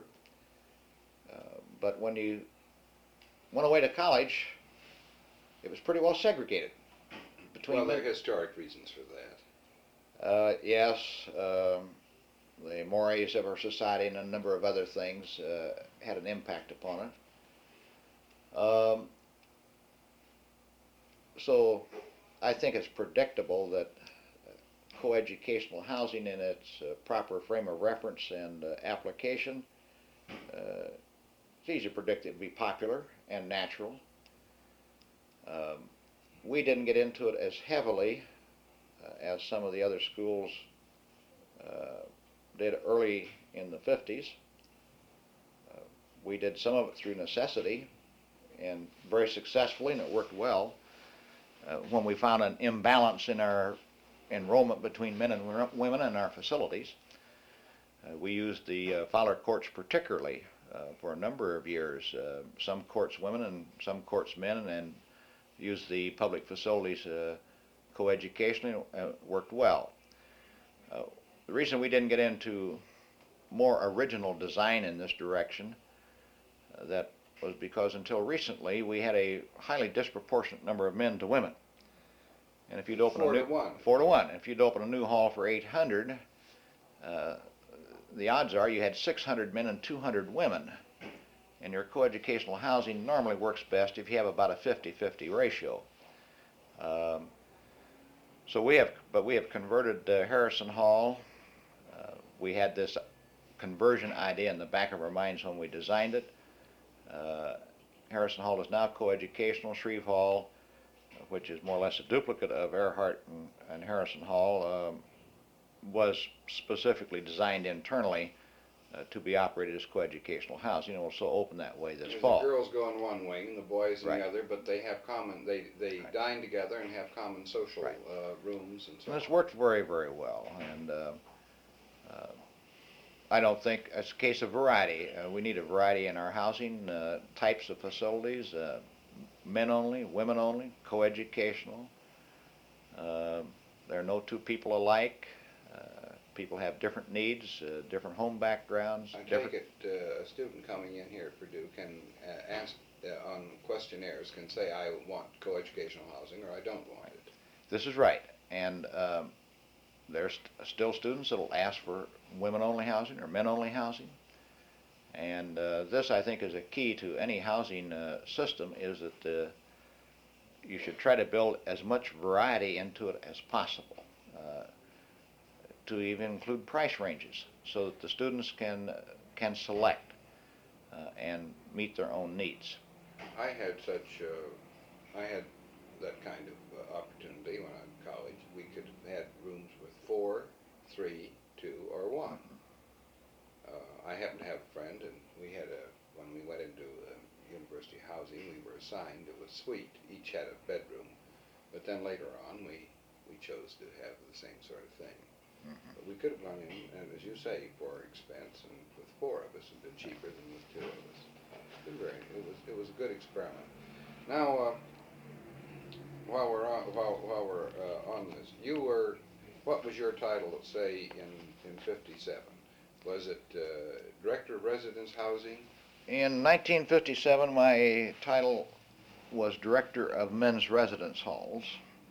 Uh, but when you went away to college, it was pretty well segregated. Between well, there are historic reasons for that. Uh, yes, um, the mores of our society and a number of other things uh, had an impact upon it. Um, so I think it's predictable that coeducational housing in its uh, proper frame of reference and uh, application, uh, it's easy to predict it would be popular and natural. Um, we didn't get into it as heavily uh, as some of the other schools uh, did early in the fifties. Uh, we did some of it through necessity, and very successfully, and it worked well. Uh, when we found an imbalance in our enrollment between men and women in our facilities, uh, we used the uh, Fowler courts particularly uh, for a number of years. Uh, some courts women and some courts men, and, and used the public facilities uh, coeducationally. Uh, worked well. Uh, the reason we didn't get into more original design in this direction, uh, that was because until recently we had a highly disproportionate number of men to women. And if you'd open Four a new to one. four to one, if you'd open a new hall for eight hundred, uh, the odds are you had six hundred men and two hundred women. And your coeducational housing normally works best if you have about a fifty fifty ratio. Um, so we have, but we have converted uh, Harrison Hall. Uh, we had this conversion idea in the back of our minds when we designed it. Uh, Harrison Hall is now coeducational. Shreve Hall, which is more or less a duplicate of Earhart and, and Harrison Hall, um, was specifically designed internally uh, to be operated as coeducational housing, and will so open that way this There's fall. The girls go in one wing, and the boys in Right. the other, but they have common, they, they Right. dine together and have common social Right. uh, rooms and so And on. it's worked very, very well, and uh, uh, I don't think it's a case of variety. Uh, we need a variety in our housing uh, types of facilities, uh, men only, women only, coeducational. Uh, there are no two people alike. Uh, people have different needs, uh, different home backgrounds. I different take it uh, a student coming in here at Purdue can uh, ask uh, on questionnaires can say I want coeducational housing or I don't want it. This is right, and um, there's still students that will ask for women-only housing or men-only housing. And uh, this, I think, is a key to any housing uh, system, is that uh, you should try to build as much variety into it as possible, uh, to even include price ranges, so that the students can uh, can select uh, and meet their own needs. I had such, uh, I had that kind of uh, opportunity when I was in college. We could have had rooms with four, three, two, or one. Uh, I happened to have a friend, and we had a, when we went into uh, university housing, we were assigned to a suite. Each had a bedroom, but then later on we, we chose to have the same sort of thing. Mm-hmm. But we could have gone in, and as you say, for expense, and with four of us, it would been cheaper than with two of us. It was very, it was, it was a good experiment. Now, uh, while we're on, while, while we're uh, on this, you were, what was your title, let's say, in, in fifty-seven? Was it uh, Director of Residence Housing? In nineteen fifty-seven, my title was Director of Men's Residence Halls.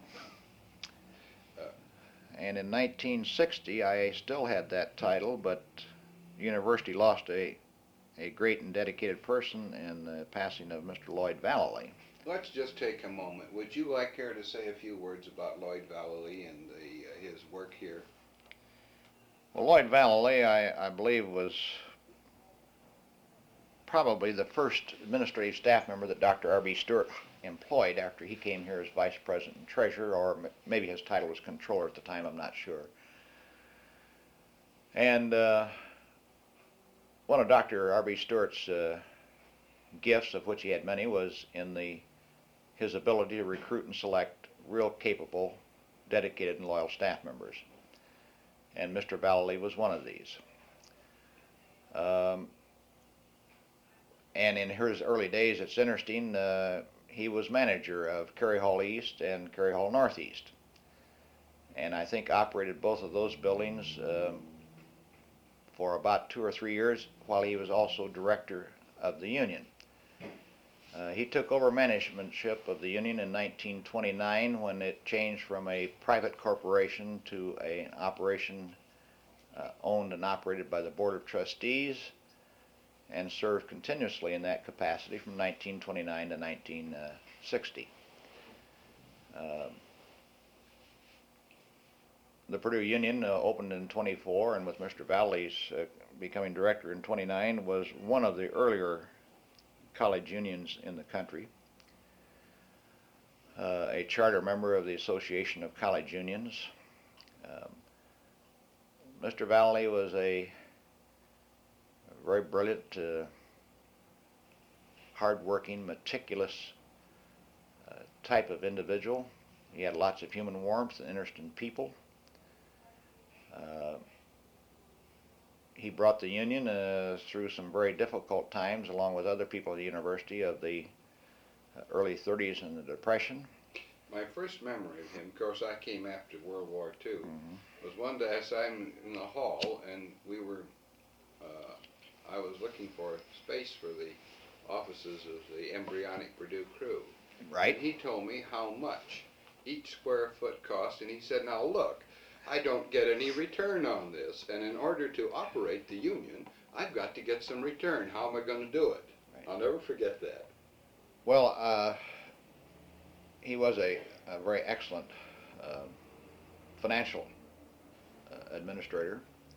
Uh, And in nineteen sixty, I still had that title, but the university lost a, a great and dedicated person in the passing of Mister Lloyd Vallely. Let's just take a moment. Would you like care to say a few words about Lloyd Vallely and the, uh, his work here? Well, Lloyd Vallely, I, I believe, was probably the first administrative staff member that Doctor R B Stewart employed after he came here as Vice President and Treasurer, or m- maybe his title was Controller at the time, I'm not sure. And uh, one of Doctor R B Stewart's uh, gifts, of which he had many, was in the his ability to recruit and select real capable, dedicated, and loyal staff members. And Mister Vallely was one of these. Um, and in his early days at Zinnerstein, uh, he was manager of Cary Hall East and Cary Hall Northeast. And I think operated both of those buildings um, for about two or three years while he was also director of the union. Uh, he took over managementship of the union in nineteen twenty-nine when it changed from a private corporation to a, an operation uh, owned and operated by the Board of Trustees, and served continuously in that capacity from nineteen twenty-nine to nineteen sixty. Uh, the Purdue Union uh, opened in twenty-four, and with Mister Vallely's uh, becoming director in twenty-nine, was one of the earlier college unions in the country, uh, a charter member of the Association of College Unions. Um, Mister Vallely was a very brilliant, uh, hard-working, meticulous uh, type of individual. He had lots of human warmth and interest in people. Uh, he brought the Union uh, through some very difficult times, along with other people at the university, of the uh, early thirties and the Depression. My first memory of him, of course, I came after World War Two, Mm-hmm. was one day I saw him in the hall, and we were, uh, I was looking for space for the offices of the embryonic Purdue crew. Right. And he told me how much each square foot cost, and he said, now look, I don't get any return on this, and in order to operate the Union, I've got to get some return. How am I going to do it? Right. I'll never forget that. Well, uh, he was a, a very excellent uh, financial uh, administrator.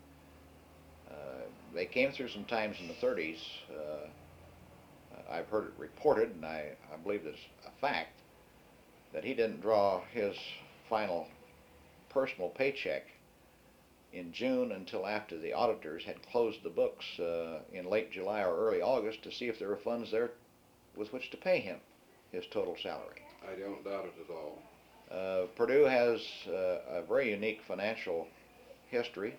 Uh, they came through some times in the thirties. Uh, I've heard it reported, and I, I believe it's a fact, that he didn't draw his final personal paycheck in June until after the auditors had closed the books uh, in late July or early August to see if there were funds there with which to pay him his total salary. I don't doubt it at all. Uh, Purdue has uh, a very unique financial history,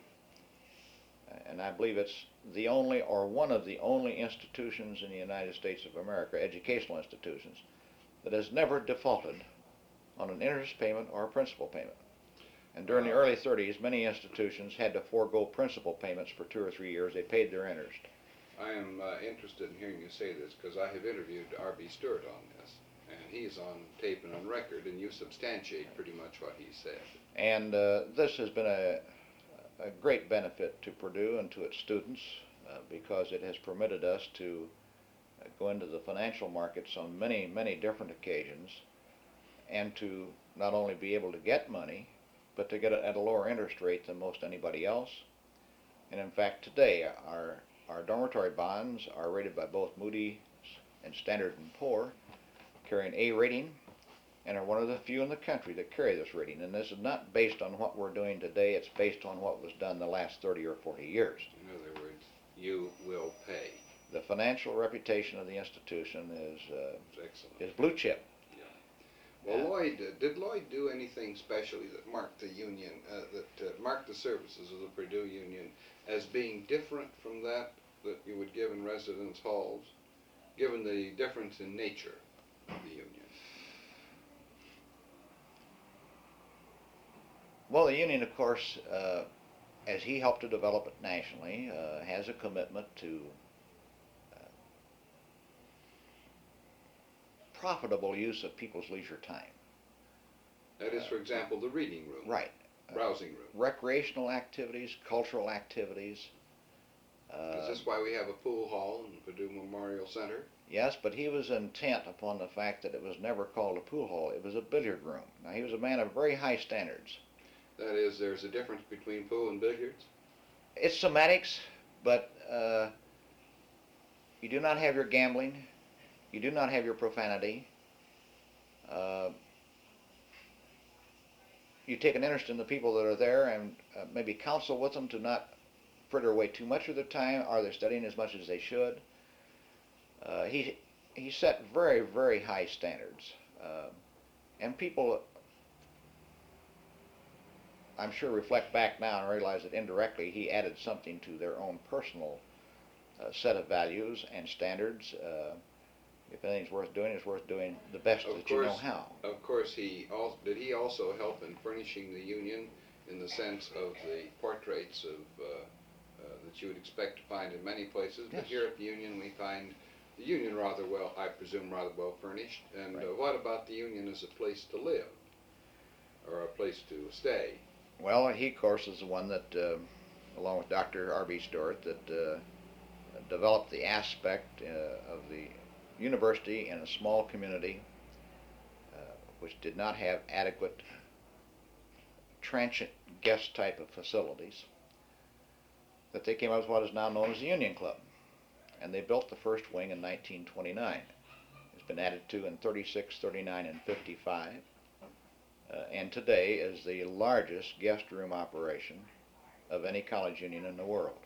and I believe it's the only or one of the only institutions in the United States of America, educational institutions, that has never defaulted on an interest payment or a principal payment. And during the early thirties, many institutions had to forego principal payments for two or three years. They paid their interest. I am uh, interested in hearing you say this because I have interviewed R B Stewart on this, and he's on tape and on record, and you substantiate pretty much what he said. And uh, this has been a, a great benefit to Purdue and to its students uh, because it has permitted us to uh, go into the financial markets on many, many different occasions, and to not only be able to get money, but to get it at a lower interest rate than most anybody else. And in fact, today, our, our dormitory bonds are rated by both Moody's and Standard and Poor, carry an A rating, and are one of the few in the country that carry this rating. And this is not based on what we're doing today, it's based on what was done the last thirty or forty years. In other words, you will pay. The financial reputation of the institution is, uh, Excellent. is blue chip. Well, Yeah. Lloyd, uh, did Lloyd do anything specially that marked the Union, uh, that uh, marked the services of the Purdue Union as being different from that that you would give in residence halls, given the difference in nature of the Union? Well, the Union, of course, uh, as he helped to develop it nationally, uh, has a commitment to uh, profitable use of people's leisure time. That is, for example, the reading room. Right. Browsing room. Recreational activities, cultural activities. Uh, Is this why we have a pool hall in Purdue Memorial Center? Yes, but he was intent upon the fact that it was never called a pool hall. It was a billiard room. Now, he was a man of very high standards. That is, there's a difference between pool and billiards? It's semantics, but uh, you do not have your gambling. You do not have your profanity. Uh, you take an interest in the people that are there and uh, maybe counsel with them to not fritter away too much of their time. Are they studying as much as they should? Uh, he he set very, very high standards. Uh, and people, I'm sure, reflect back now and realize that indirectly he added something to their own personal uh, set of values and standards. Uh, if anything's worth doing, it's worth doing the best Of that you know course. how. Of course, he al- did he also help in furnishing the Union in the sense of the portraits of uh, uh, that you would expect to find in many places, but Yes. here at the Union we find the Union rather well, I presume, rather well furnished. And Right. uh, what about the Union as a place to live or a place to stay? Well, he, of course, is the one that, uh, along with Doctor R B Stewart, that uh, developed the aspect uh, of the university in a small community uh, which did not have adequate transient guest type of facilities, that they came up with what is now known as the Union Club. And they built the first wing in nineteen twenty-nine. It's been added to in thirty-six, thirty-nine, and fifty-five. Uh, and today is the largest guest room operation of any college union in the world.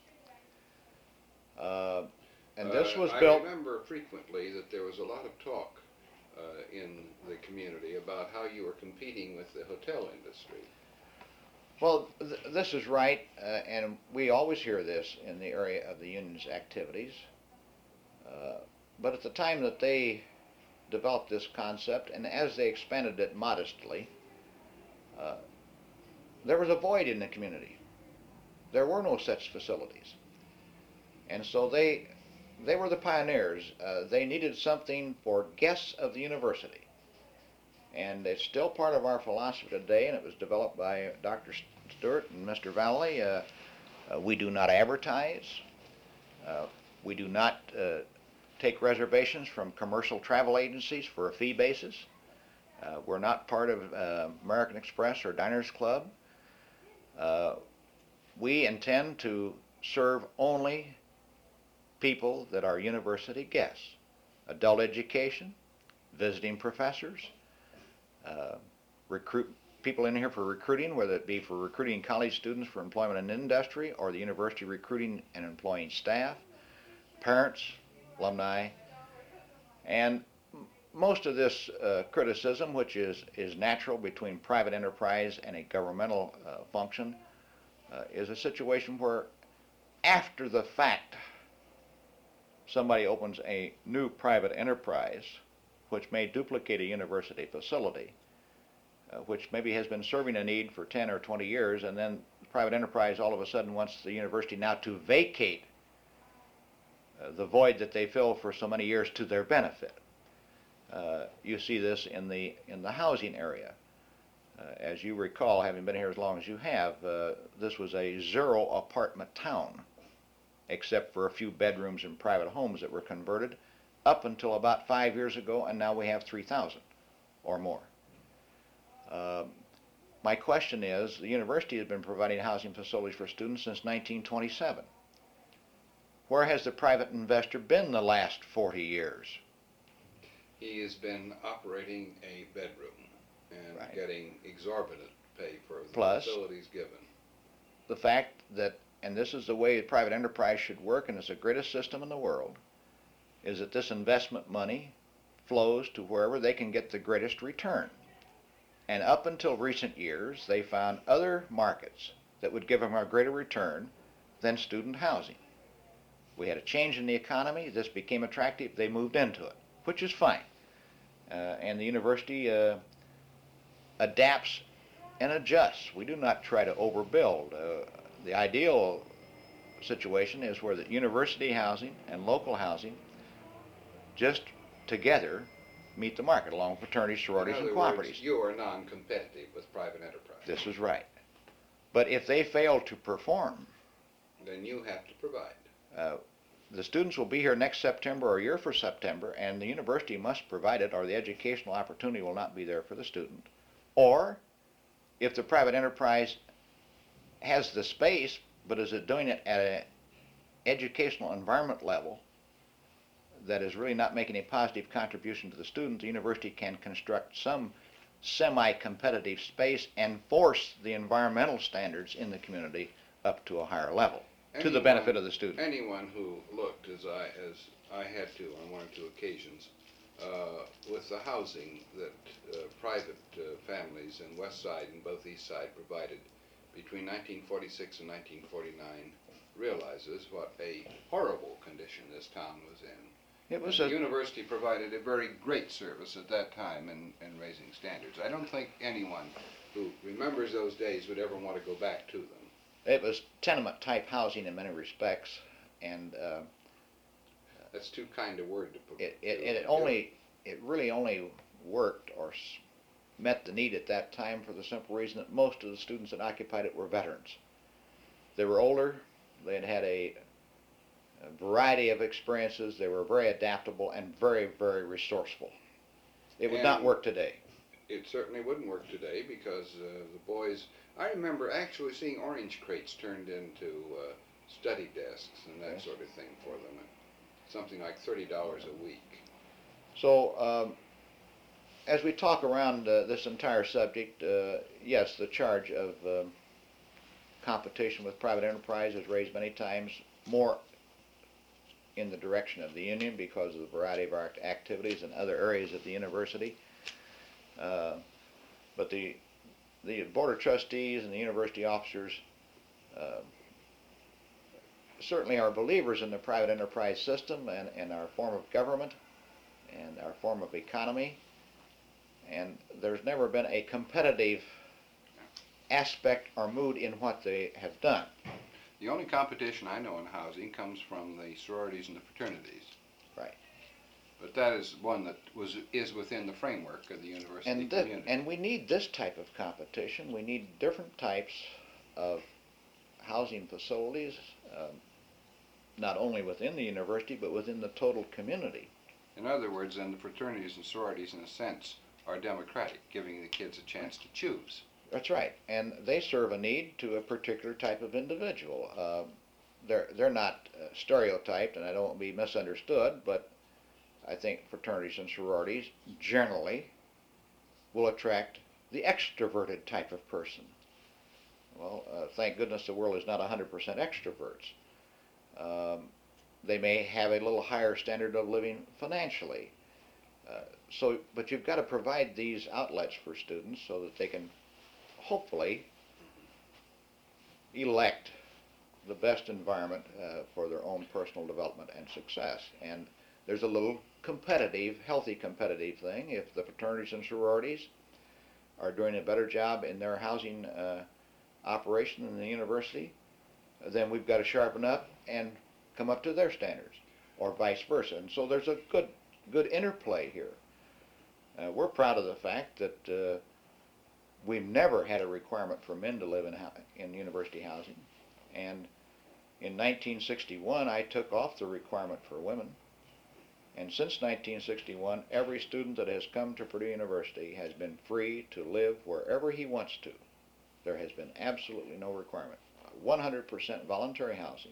Uh, and this Uh, was I built... remember frequently that there was a lot of talk uh, in the community about how you were competing with the hotel industry. Well, th- this is right, uh, and we always hear this in the area of the union's activities. Uh, but at the time that they developed this concept, and as they expanded it modestly, uh, there was a void in the community. There were no such facilities. And so they, they were the pioneers. Uh, they needed something for guests of the university. And it's still part of our philosophy today, and it was developed by Doctor Stewart and Mister Valley. Uh, uh, we do not advertise. Uh, we do not uh, take reservations from commercial travel agencies for a fee basis. Uh, we're not part of uh, American Express or Diners Club. Uh, we intend to serve only people that are university guests, adult education, visiting professors, uh, recruit people in here for recruiting, whether it be for recruiting college students for employment in industry or the university recruiting and employing staff, parents, alumni, and most of this uh, criticism, which is, is natural between private enterprise and a governmental uh, function, uh, is a situation where after the fact somebody opens a new private enterprise which may duplicate a university facility, uh, which maybe has been serving a need for ten or twenty years, and then private enterprise all of a sudden wants the university now to vacate uh, the void that they filled for so many years to their benefit. Uh, you see this in the in the housing area. Uh, as you recall, having been here as long as you have, uh, this was a zero apartment town, except for a few bedrooms and private homes that were converted up until about five years ago, and now we have three thousand or more. Uh, my question is, the university has been providing housing facilities for students since nineteen twenty-seven. Where has the private investor been the last forty years? He has been operating a bedroom and Right. getting exorbitant pay for the Plus, facilities given. The fact that, and this is the way private enterprise should work, and it's the greatest system in the world, is that this investment money flows to wherever they can get the greatest return. And up until recent years, they found other markets that would give them a greater return than student housing. We had a change in the economy, this became attractive, they moved into it, which is fine. Uh, and the university uh, adapts and adjusts. We do not try to overbuild. Uh, the ideal situation is where the university housing and local housing just together meet the market, along with fraternities, sororities, In and other words, cooperatives. you are non-competitive with private enterprise. This is right. But if they fail to perform, Then you have to provide. uh, the students will be here next September or a year for September, and the university must provide it, or the educational opportunity will not be there for the student. Or, if the private enterprise has the space, but is it doing it at an educational environment level that is really not making a positive contribution to the student, the university can construct some semi-competitive space and force the environmental standards in the community up to a higher level, to the benefit of the student. Anyone who looked, as I as I had to on one or two occasions, uh, with the housing that uh, private uh, families in West Side and both East Side provided between nineteen forty-six and nineteen forty-nine, realizes what a horrible condition this town was in. It was And a the university provided a very great service at that time in, in raising standards. I don't think anyone who remembers those days would ever want to go back to them. it was tenement type housing in many respects, and uh, That's too kind a word to put. it, it, to- it only it really only worked or s- met the need at that time for the simple reason that most of the students that occupied it were veterans. They were older, they had had a, a variety of experiences, they were very adaptable and very, very resourceful. It would not And- work today. It certainly wouldn't work today because uh, the boys, I remember actually seeing orange crates turned into uh, study desks and that Yes. sort of thing for them. Something like thirty dollars a week. So, um, as we talk around uh, this entire subject, uh, yes, the charge of um competition with private enterprise is raised many times, more in the direction of the union because of the variety of our activities in other areas of the university. Uh, but the the Board of Trustees and the university officers uh, certainly are believers in the private enterprise system and, and our form of government and our form of economy. And there's never been a competitive aspect or mood in what they have done. The only competition I know in housing comes from the sororities and the fraternities. Right. But that is one that was is within the framework of the university And, community. and we need this type of competition. We need different types of housing facilities, um, not only within the university, but within the total community. In other words, then the fraternities and sororities, in a sense, are democratic, giving the kids a chance to choose. That's right, and they serve a need to a particular type of individual. Uh, they're they're not uh, stereotyped, and I don't want to be misunderstood, but I think fraternities and sororities generally will attract the extroverted type of person. Well, uh, thank goodness the world is not one hundred percent extroverts. Um, they may have a little higher standard of living financially. Uh, so, but you've got to provide these outlets for students so that they can hopefully elect the best environment uh, for their own personal development and success. And there's a little competitive, healthy competitive thing. If the fraternities and sororities are doing a better job in their housing uh, operation than the university, then we've got to sharpen up and come up to their standards, or vice versa. And so there's a good, good interplay here. Uh, we're proud of the fact that uh, we've never had a requirement for men to live in, in university housing. And in nineteen sixty-one, I took off the requirement for women. And since nineteen sixty-one, every student that has come to Purdue University has been free to live wherever he wants to. There has been absolutely no requirement. one hundred percent voluntary housing.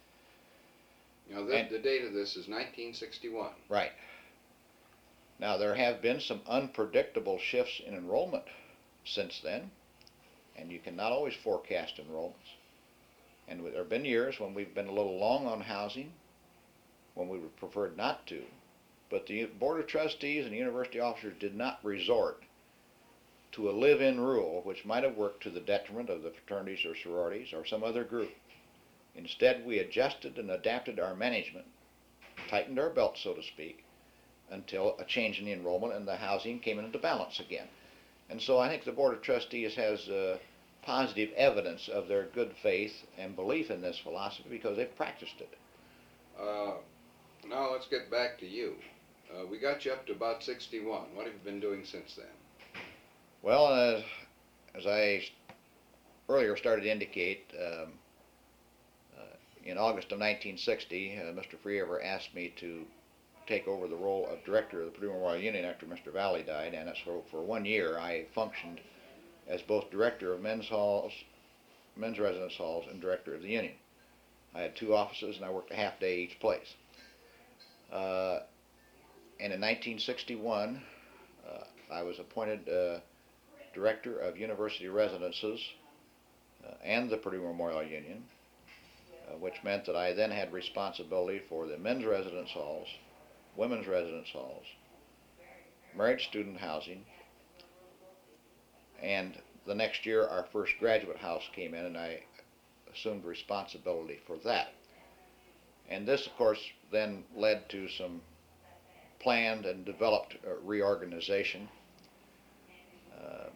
You know, the, the date of this is nineteen sixty-one. Right. Now, there have been some unpredictable shifts in enrollment since then, and you cannot always forecast enrollments. And there have been years when we've been a little long on housing, when we would prefer not to, but the Board of Trustees and university officers did not resort to a live-in rule which might have worked to the detriment of the fraternities or sororities or some other group. Instead, we adjusted and adapted our management, tightened our belt, so to speak, until a change in the enrollment and the housing came into balance again. And so I think the Board of Trustees has uh, positive evidence of their good faith and belief in this philosophy because they've practiced it. Uh, now let's get back to you. Uh, we got you up to about sixty-one. What have you been doing since then? Well, uh, as I earlier started to indicate, um, uh, in August of nineteen sixty, uh, Mister Freever asked me to take over the role of director of the Purdue Memorial Union after Mister Valley died, and so for one year I functioned as both director of men's halls, men's residence halls, and director of the union. I had two offices, and I worked a half day each place. Uh, and in nineteen sixty-one, uh, I was appointed uh, director of university residences uh, and the Purdue Memorial Union, uh, which meant that I then had responsibility for the men's residence halls, women's residence halls, married student housing, and the next year our first graduate house came in, and I assumed responsibility for that. And this, of course, then led to some planned and developed uh, reorganization. Uh,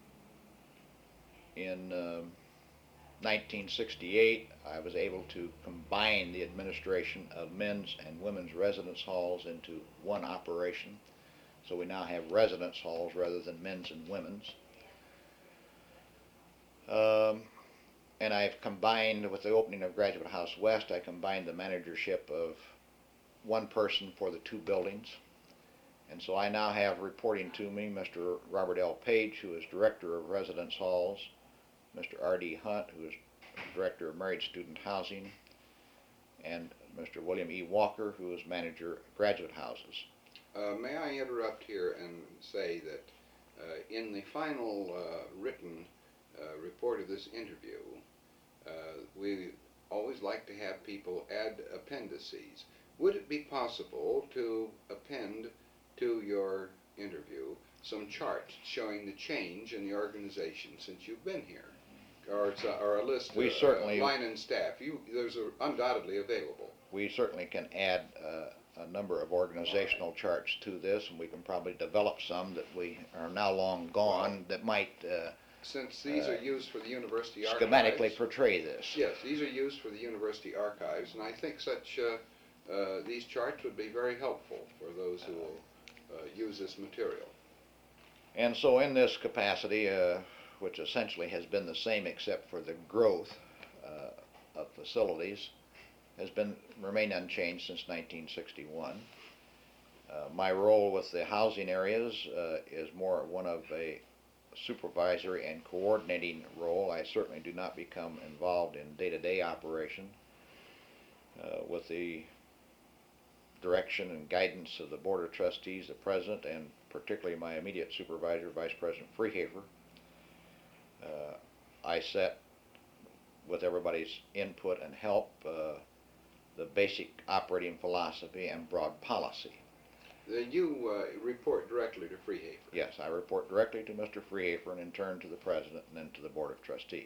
in um, nineteen sixty-eight, I was able to combine the administration of men's and women's residence halls into one operation. So we now have residence halls rather than men's and women's. Um, and I've combined, with the opening of Graduate House West, I combined the managership of one person for the two buildings. And so I now have reporting to me Mister Robert L. Page, who is Director of Residence Halls, Mister R D Hunt, who is Director of Married Student Housing, and Mister William E. Walker, who is Manager of Graduate Houses. Uh, may I interrupt here and say that uh, in the final uh, written uh, report of this interview, uh, we always like to have people add appendices. Would it be possible to append to your interview some charts showing the change in the organization since you've been here, or, it's a, or a list, We uh, certainly- line and staff. You, those are undoubtedly available. We certainly can add uh, a number of organizational charts to this, and we can probably develop some that we are now long gone that might uh, Since these uh, are used for the university archives. schematically portray this. Yes, these are used for the university archives, and I think such uh, uh, these charts would be very helpful for those who will uh, use this material. And so in this capacity, uh, which essentially has been the same except for the growth uh, of facilities, has been remained unchanged since nineteen sixty-one. Uh, my role with the housing areas uh, is more one of a supervisory and coordinating role. I certainly do not become involved in day-to-day operation uh, with the direction and guidance of the Board of Trustees, the President, and particularly my immediate supervisor, Vice President Freehafer. Uh, I set, with everybody's input and help, uh, the basic operating philosophy and broad policy. Uh, you uh, report directly to Freehafer. Yes, I report directly to Mister Freehafer and in turn to the President and then to the Board of Trustees.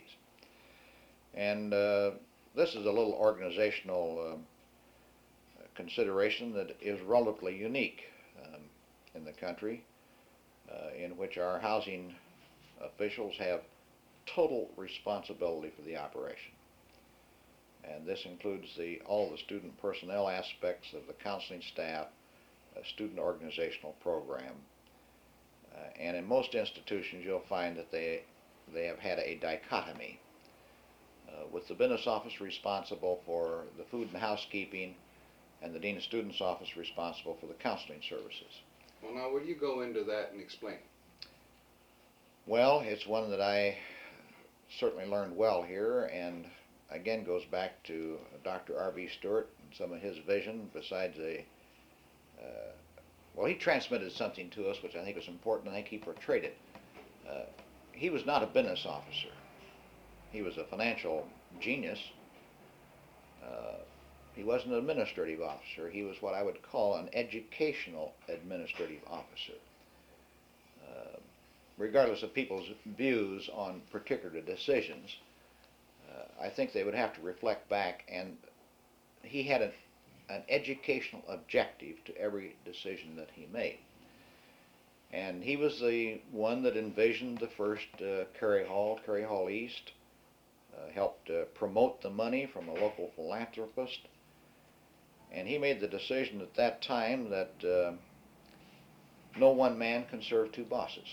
And uh, this is a little organizational um, consideration that is relatively unique um, in the country, uh, in which our housing officials have total responsibility for the operation. And this includes the, all the student personnel aspects of the counseling staff, a student organizational program. Uh, and in most institutions you'll find that they, they have had a dichotomy uh, with the business office responsible for the food and housekeeping and the Dean of Students office responsible for the counseling services. Well, now, will you go into that and explain? Well, it's one that I certainly learned well here, and again goes back to Doctor R B Stewart and some of his vision besides a, uh, well, he transmitted something to us which I think was important. I think he portrayed it. Uh, he was not a business officer. He was a financial genius. Uh, he wasn't an administrative officer. He was what I would call an educational administrative officer. Uh, regardless of people's views on particular decisions, uh, I think they would have to reflect back, and he had an, an educational objective to every decision that he made. And he was the one that envisioned the first uh, Cary Hall, Cary Hall East, uh, helped uh, promote the money from a local philanthropist, and he made the decision at that time that uh, no one man can serve two bosses.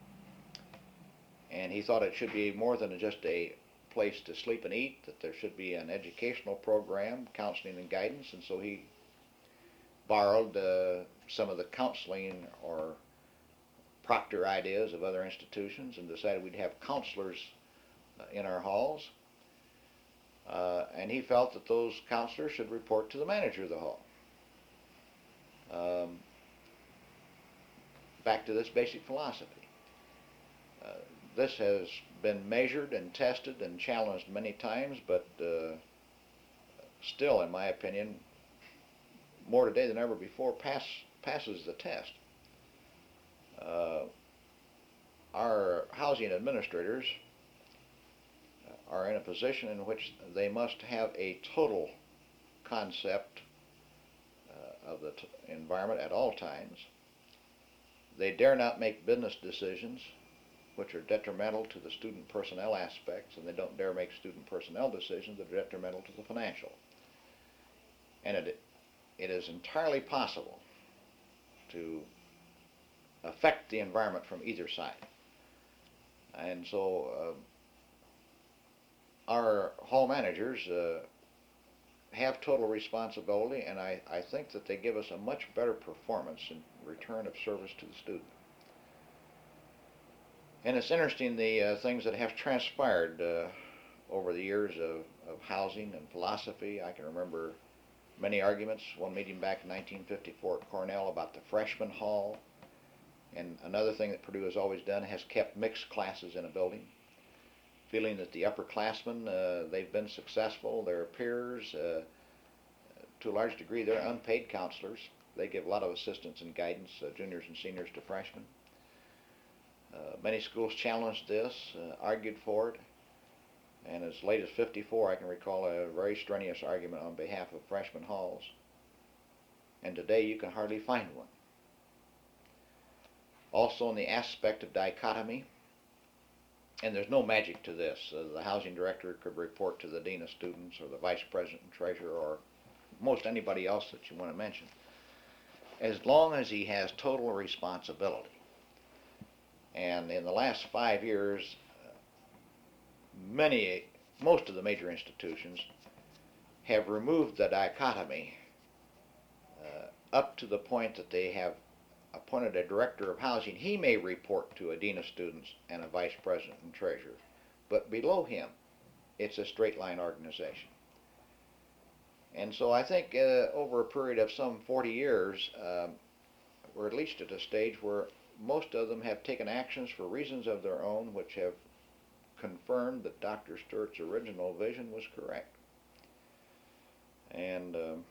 And he thought it should be more than just a place to sleep and eat, that there should be an educational program, counseling and guidance, and so he borrowed uh, some of the counseling or proctor ideas of other institutions and decided we'd have counselors uh, in our halls. Uh, and he felt that those counselors should report to the manager of the hall. Um, back to this basic philosophy. Uh, this has been measured and tested and challenged many times, but uh, still, in my opinion, more today than ever before, pass, passes the test. Uh, our housing administrators are in a position in which they must have a total concept uh, of the t environment at all times. They dare not make business decisions which are detrimental to the student personnel aspects, and they don't dare make student personnel decisions that are detrimental to the financial. And it, it is entirely possible to affect the environment from either side. And so uh, our hall managers uh, have total responsibility, and I, I think that they give us a much better performance in return of service to the student. And it's interesting the uh, things that have transpired uh, over the years of, of housing and philosophy. I can remember many arguments, one meeting back in nineteen fifty-four at Cornell about the freshman hall, and another thing that Purdue has always done has kept mixed classes in a building, feeling that the upperclassmen, uh, they've been successful, their peers, uh, to a large degree, they're unpaid counselors. They give a lot of assistance and guidance, uh, juniors and seniors to freshmen. Uh, many schools challenged this, uh, argued for it, and as late as fifty-four I can recall a very strenuous argument on behalf of freshman halls. And today you can hardly find one. Also in the aspect of dichotomy, and there's no magic to this, uh, the housing director could report to the dean of students or the vice president and treasurer or most anybody else that you want to mention, as long as he has total responsibility. And in the last five years, uh, many, most of the major institutions have removed the dichotomy uh, up to the point that they have appointed a director of housing. He may report to a dean of students and a vice president and treasurer, but below him, it's a straight line organization. And so I think uh, over a period of some forty years, um, we're at least at a stage where most of them have taken actions for reasons of their own which have confirmed that Doctor Sturt's original vision was correct. And um,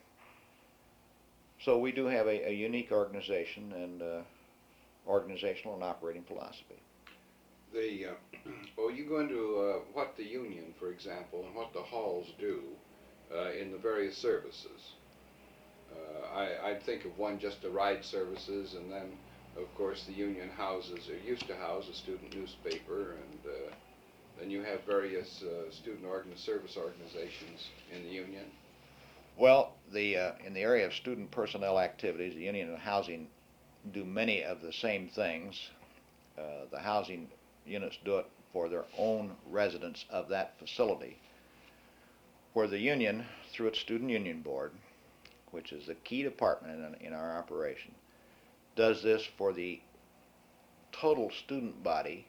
so we do have a, a unique organization and uh, organizational and operating philosophy. The, uh, well, you go into uh, what the union, for example, and what the halls do uh, in the various services. Uh, I, I'd think of one just the ride services, and then, of course, the union houses, or used to house a student newspaper, and uh, then you have various uh, student organ service organizations in the union. Well, the uh, in the area of student personnel activities, the union and housing do many of the same things. Uh, the housing units do it for their own residents of that facility, where the union, through its student union board, which is the key department in, in our operation, does this for the total student body,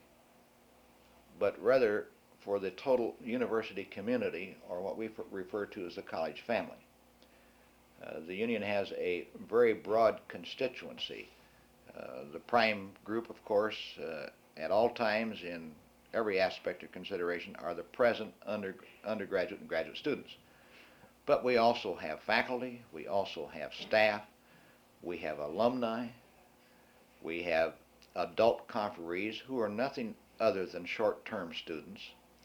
but rather for the total university community, or what we refer to as the college family. Uh, the union has a very broad constituency. Uh, the prime group, of course, uh, at all times in every aspect of consideration are the present under, undergraduate and graduate students. But we also have faculty, we also have staff, we have alumni, we have adult conferees who are nothing other than short-term students.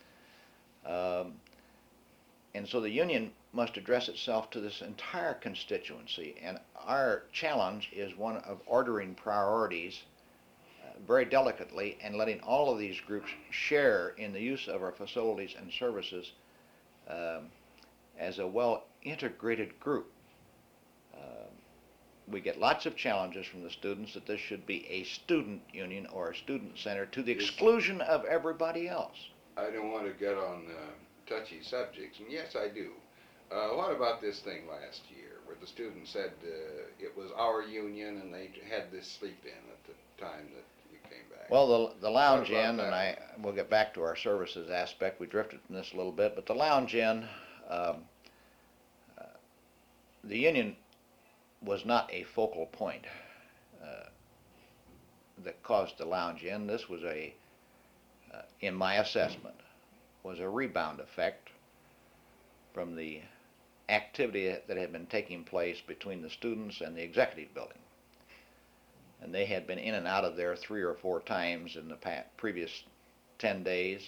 Um, and so the union must address itself to this entire constituency, and our challenge is one of ordering priorities uh, very delicately and letting all of these groups share in the use of our facilities and services um, as a well-integrated group. Uh, we get lots of challenges from the students that this should be a student union or a student center to the exclusion of everybody else. I don't want to get on uh, touchy subjects, and yes, I do. Uh, what about this thing last year where the students said uh, it was our union and they had this sleep-in at the time that you came back? Well, the, the lounge What about in, and that? I we'll get back to our services aspect. We drifted from this a little bit, but the lounge in, um, uh, the union was not a focal point uh, that caused the lounge in. This was a, uh, in my assessment, was a rebound effect from the activity that had been taking place between the students and the executive building. And they had been in and out of there three or four times in the past, previous ten days.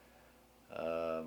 Um,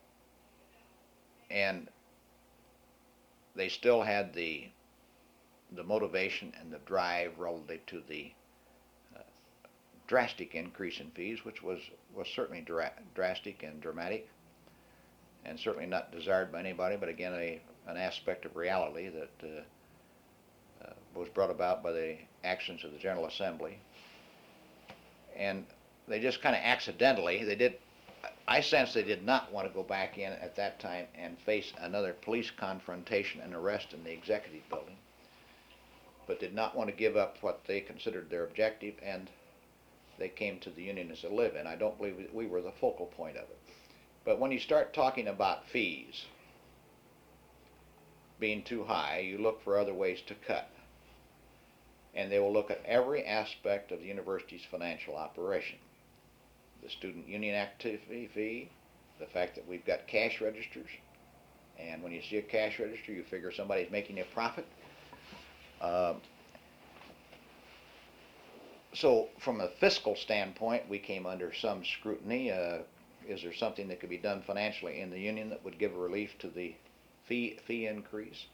and they still had the the motivation and the drive relative to the uh, drastic increase in fees, which was, was certainly dra drastic and dramatic, and certainly not desired by anybody, but again, a, an aspect of reality that uh, uh, was brought about by the actions of the General Assembly. And they just kind of accidentally, they did, I sense they did not want to go back in at that time and face another police confrontation and arrest in the executive building, but did not want to give up what they considered their objective, and they came to the union as a live-in. I don't believe we were the focal point of it. But when you start talking about fees being too high, you look for other ways to cut. And they will look at every aspect of the university's financial operation. The student union activity fee, the fact that we've got cash registers, and when you see a cash register, you figure somebody's making a profit. Um, so from a fiscal standpoint, we came under some scrutiny. Uh, is there something that could be done financially in the union that would give relief to the fee fee increase?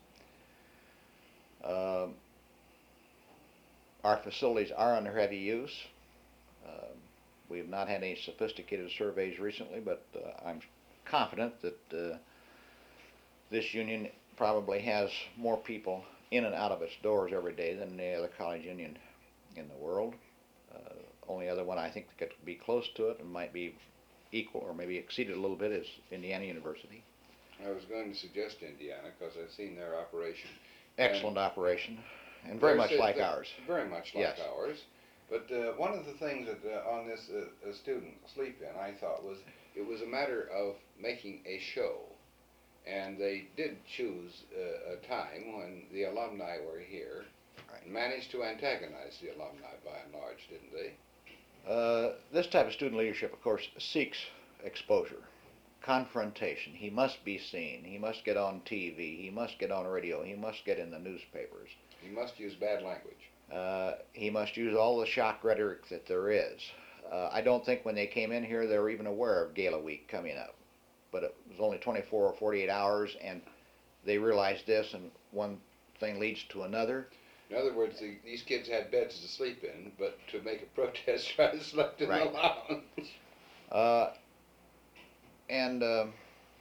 Um, our facilities are under heavy use. Um, we have not had any sophisticated surveys recently, but uh, I'm confident that uh, this union probably has more people in and out of its doors every day than any other college union in the world. Uh, only other one I think that could be close to it and might be equal or maybe exceeded a little bit is Indiana University. I was going to suggest Indiana because I've seen their operation. Excellent operation, and very much like ours. Very much like Yes. ours. But uh, one of the things that uh, on this uh, uh, student sleep-in I thought was it was a matter of making a show. And they did choose uh, a time when the alumni were here Right. and managed to antagonize the alumni by and large, didn't they? Uh, this type of student leadership, of course, seeks exposure, confrontation. He must be seen. He must get on T V. He must get on radio. He must get in the newspapers. He must use bad language. Uh, he must use all the shock rhetoric that there is. Uh, I don't think when they came in here they were even aware of Gala Week coming up. But it was only twenty-four or forty-eight hours, and they realized this, and one thing leads to another. In other words, the, these kids had beds to sleep in, but to make a protest, tried to sleep in Right. the lounge. Uh, and um,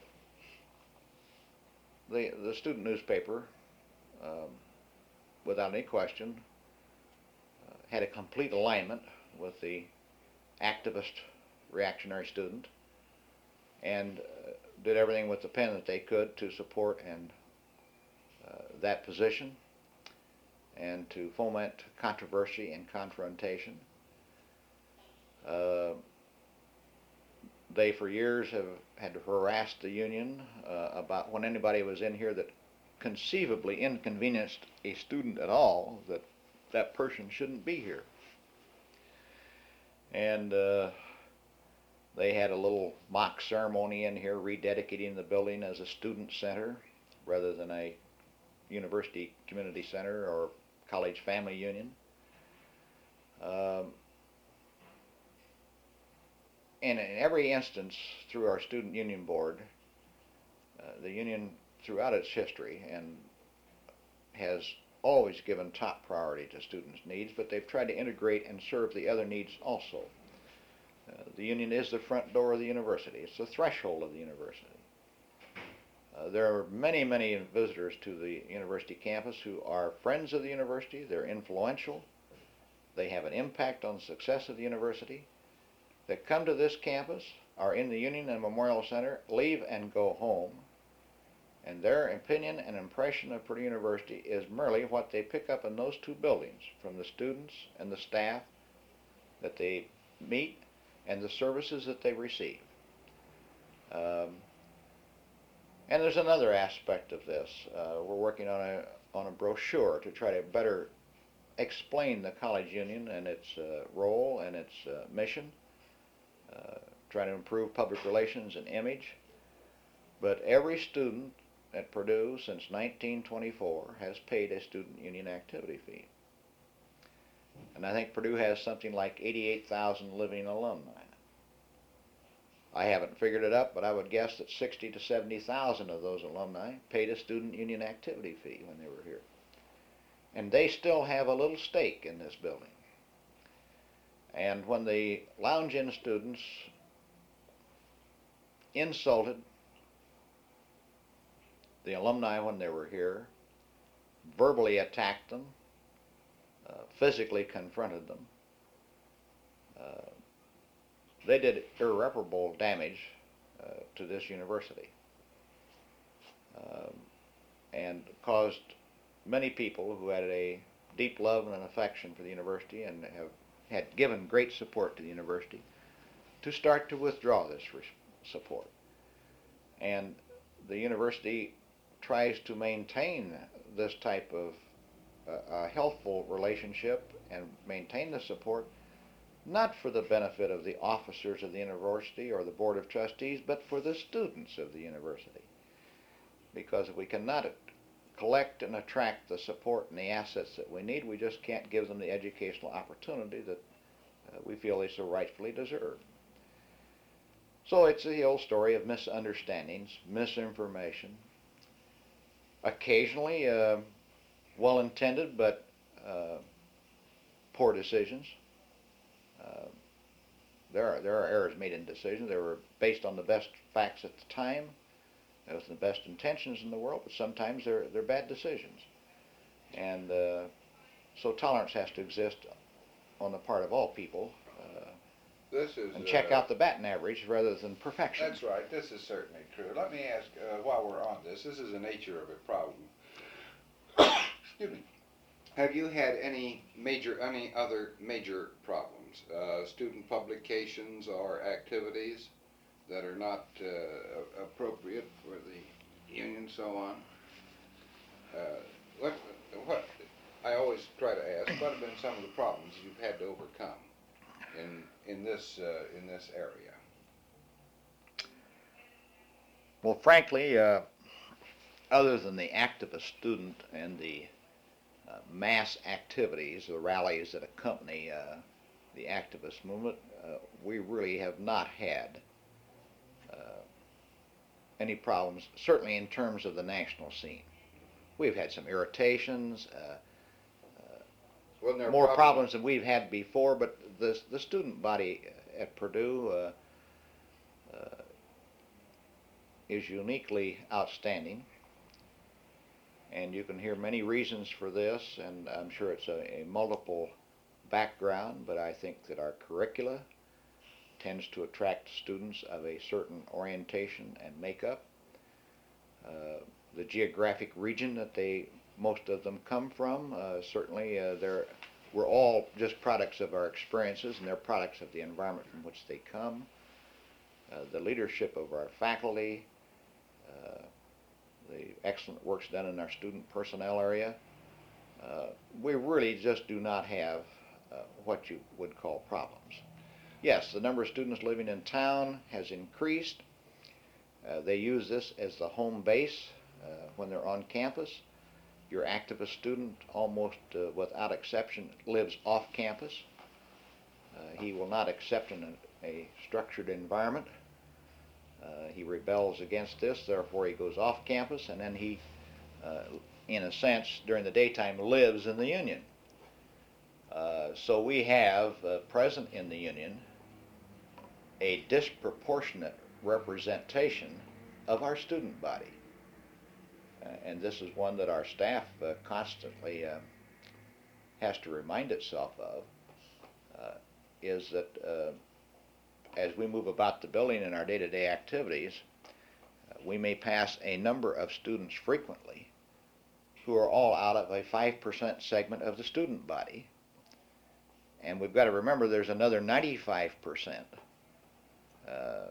the the student newspaper, um, without any question, uh, had a complete alignment with the activist reactionary student, and uh, did everything with the pen that they could to support and uh, that position and to foment controversy and confrontation. Uh, they for years have had harassed the union uh, about when anybody was in here that conceivably inconvenienced a student at all, that that person shouldn't be here. And uh, they had a little mock ceremony in here rededicating the building as a student center rather than a university community center or college family union. Um, and in every instance through our student union board, uh, the union throughout its history and has always given top priority to students' needs, but they've tried to integrate and serve the other needs also. Uh, the union is the front door of the university. It's the threshold of the university. Uh, there are many, many visitors to the university campus who are friends of the university. They're influential. They have an impact on the success of the university. That come to this campus, are in the Union and Memorial Center, leave and go home, and their opinion and impression of Purdue University is merely what they pick up in those two buildings from the students and the staff that they meet and the services that they receive. Um, and there's another aspect of this. Uh, we're working on a on a brochure to try to better explain the college union and its uh, role and its uh, mission, uh, trying to improve public relations and image. But every student at Purdue since nineteen twenty-four has paid a student union activity fee. And I think Purdue has something like eighty-eight thousand living alumni. I haven't figured it up, but I would guess that sixty to seventy thousand of those alumni paid a student union activity fee when they were here. And they still have a little stake in this building. And when the lounge-in students insulted the alumni when they were here, verbally attacked them, uh, physically confronted them, uh, they did irreparable damage uh, to this university, um, and caused many people who had a deep love and an affection for the university and have had given great support to the university to start to withdraw this support. And the university tries to maintain this type of uh, a healthful relationship and maintain the support, not for the benefit of the officers of the university or the board of trustees, but for the students of the university. Because if we cannot collect and attract the support and the assets that we need. We just can't give them the educational opportunity that uh, we feel they so rightfully deserve. So it's the old story of misunderstandings, misinformation, occasionally uh, well-intended but uh, poor decisions. Uh, there are there are errors made in decisions. They were based on the best facts at the time, with the best intentions in the world, but sometimes they're they're bad decisions. And uh, so tolerance has to exist on the part of all people. Uh, This is and check uh, out the batting average rather than perfection. That's right. This is certainly true. Let me ask, uh, while we're on this, this is the nature of a problem. Excuse me. Have you had any major, any other major problems, uh, student publications or activities that are not uh, appropriate for the union, so on? Uh, what, what I always try to ask, what have been some of the problems you've had to overcome in in this uh, in this area? Well, frankly, uh, other than the activist student and the uh, mass activities, the rallies that accompany uh, the activist movement, uh, we really have not had uh, any problems, certainly in terms of the national scene. We've had some irritations, uh, Wasn't there a more problem? problems than we've had before, but the, the student body at Purdue uh, uh, is uniquely outstanding, and you can hear many reasons for this, and I'm sure it's a, a multiple background, but I think that our curricula tends to attract students of a certain orientation and makeup. Uh, the geographic region that they most of them come from, uh, certainly uh, they're, we're all just products of our experiences, and they're products of the environment from which they come. Uh, the leadership of our faculty, uh, the excellent works done in our student personnel area, uh, we really just do not have uh, what you would call problems. Yes, the number of students living in town has increased. Uh, they use this as the home base uh, when they're on campus. Your activist student, almost uh, without exception, lives off campus. Uh, he will not accept an, a structured environment. Uh, he rebels against this, therefore he goes off campus, and then he, uh, in a sense, during the daytime lives in the union. Uh, so we have uh, present in the union a disproportionate representation of our student body. Uh, and this is one that our staff uh, constantly uh, has to remind itself of, uh, is that uh, as we move about the building in our day-to-day activities, uh, we may pass a number of students frequently who are all out of a five percent segment of the student body. And we've got to remember there's another ninety-five percent uh,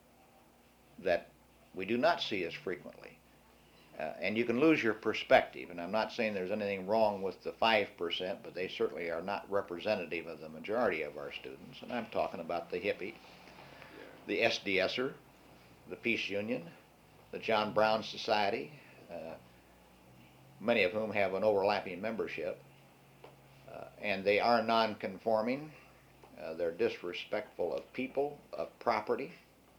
that we do not see as frequently. Uh, and you can lose your perspective, and I'm not saying there's anything wrong with the five percent, but they certainly are not representative of the majority of our students. And I'm talking about the hippie, the SDSer, the Peace Union, the John Brown Society, uh, many of whom have an overlapping membership. Uh, and they are non-conforming. Uh, they're disrespectful of people, of property.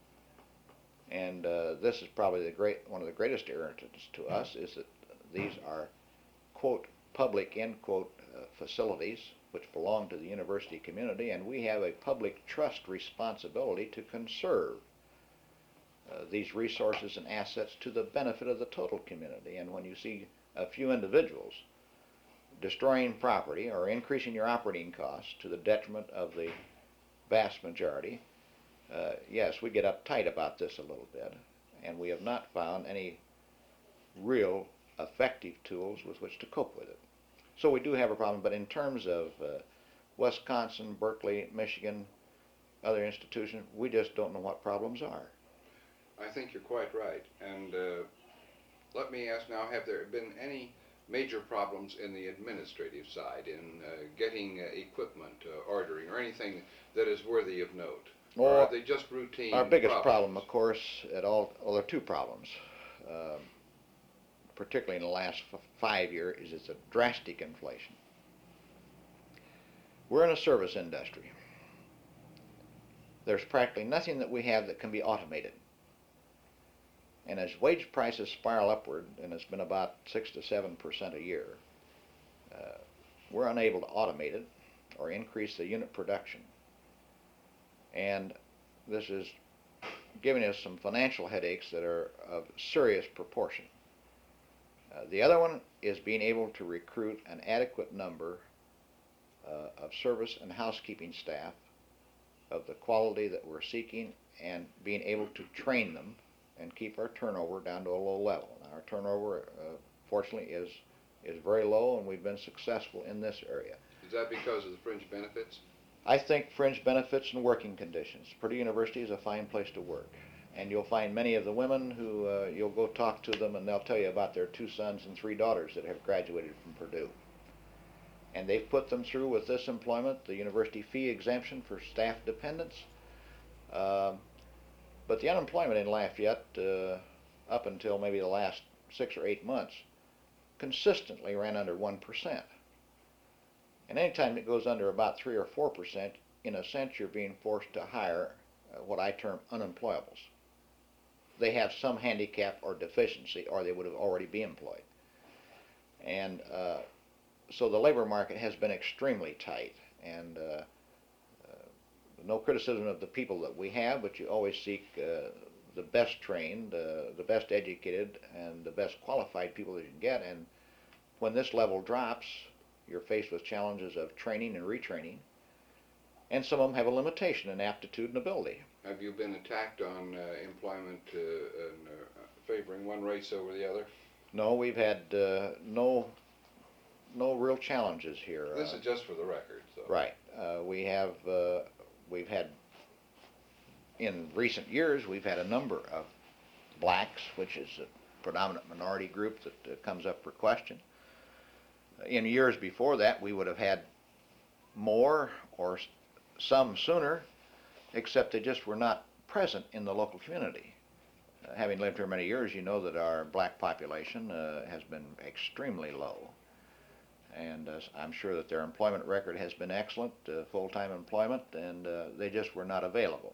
And uh, this is probably the great, one of the greatest irritants to us, is that these are, quote, public, end quote, uh, facilities which belong to the university community, and we have a public trust responsibility to conserve uh, these resources and assets to the benefit of the total community. And when you see a few individuals destroying property or increasing your operating costs to the detriment of the vast majority, Uh, yes, we get uptight about this a little bit, and we have not found any real effective tools with which to cope with it. So we do have a problem, but in terms of uh, Wisconsin, Berkeley, Michigan, other institutions, we just don't know what problems are. I think you're quite right. And uh, let me ask now, have there been any major problems in the administrative side in uh, getting uh, equipment, uh, ordering, or anything that is worthy of note? Or Well, are they just routine our biggest problems? problem, of course, at all, well, there are two problems. Um, particularly in the last f- five years, is it's a drastic inflation. We're in a service industry. There's practically nothing that we have that can be automated. And as wage prices spiral upward, and it's been about six to seven percent a year, uh, we're unable to automate it or increase the unit production. And this is giving us some financial headaches that are of serious proportion. Uh, the other one is being able to recruit an adequate number uh, of service and housekeeping staff of the quality that we're seeking, and being able to train them and keep our turnover down to a low level. Now, our turnover, uh, fortunately, is is very low, and we've been successful in this area. Is that because of the fringe benefits? I think fringe benefits and working conditions. Purdue University is a fine place to work, and you'll find many of the women who uh, you'll go talk to them, and they'll tell you about their two sons and three daughters that have graduated from Purdue. And they've put them through with this employment, the university fee exemption for staff dependents. Um, but the unemployment in Lafayette, uh, up until maybe the last six or eight months, consistently ran under one percent. And anytime it goes under about three or four percent, in a sense, you're being forced to hire uh, what I term unemployables. They have some handicap or deficiency, or they would have already been employed. And uh, so the labor market has been extremely tight, and uh, uh, no criticism of the people that we have, but you always seek uh, the best trained, uh, the best educated, and the best qualified people that you can get. And when this level drops, you're faced with challenges of training and retraining, and some of them have a limitation in aptitude and ability. Have you been attacked on uh, employment uh, and uh, favoring one race over the other? No, we've had uh, no no real challenges here. This uh, is just for the record. So. Right. Uh, we have uh, we've had in recent years we've had a number of blacks, which is a predominant minority group that uh, comes up for question. In years before that, we would have had more or some sooner, except they just were not present in the local community. Uh, having lived here many years, you know that our black population uh, has been extremely low. And uh, I'm sure that their employment record has been excellent, uh, full-time employment, and uh, they just were not available.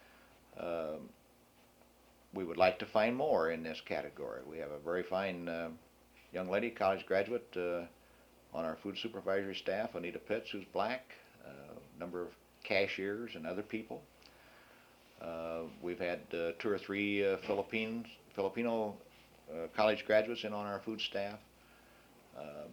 Um, we would like to find more in this category. We have a very fine uh, young lady, college graduate, uh, on our food supervisory staff, Anita Pitts, who's black, a uh, number of cashiers and other people. Uh, we've had uh, two or three uh, Philippines, Filipino uh, college graduates in on our food staff. Um,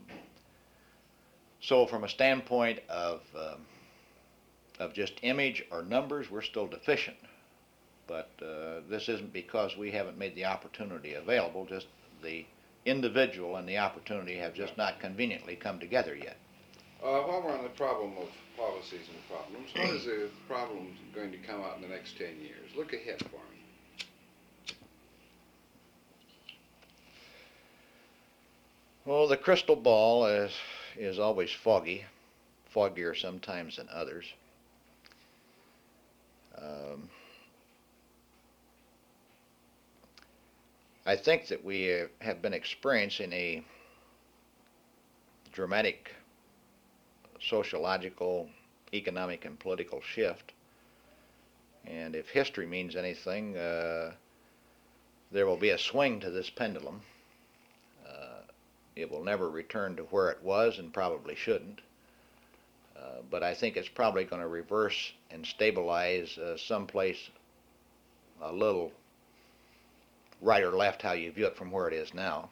so from a standpoint of, um, of just image or numbers, we're still deficient. But uh, this isn't because we haven't made the opportunity available, just the individual and the opportunity have just not conveniently come together yet. Uh, while we're on the problem of policies and problems, what is the problem going to come out in the next ten years? Look ahead for me. Well, the crystal ball is, is always foggy, foggier sometimes than others. Um, I think that we have been experiencing a dramatic sociological, economic, and political shift. And if history means anything, uh, there will be a swing to this pendulum. Uh, it will never return to where it was, and probably shouldn't. Uh, but I think it's probably going to reverse and stabilize uh, someplace a little right or left, how you view it from where it is now.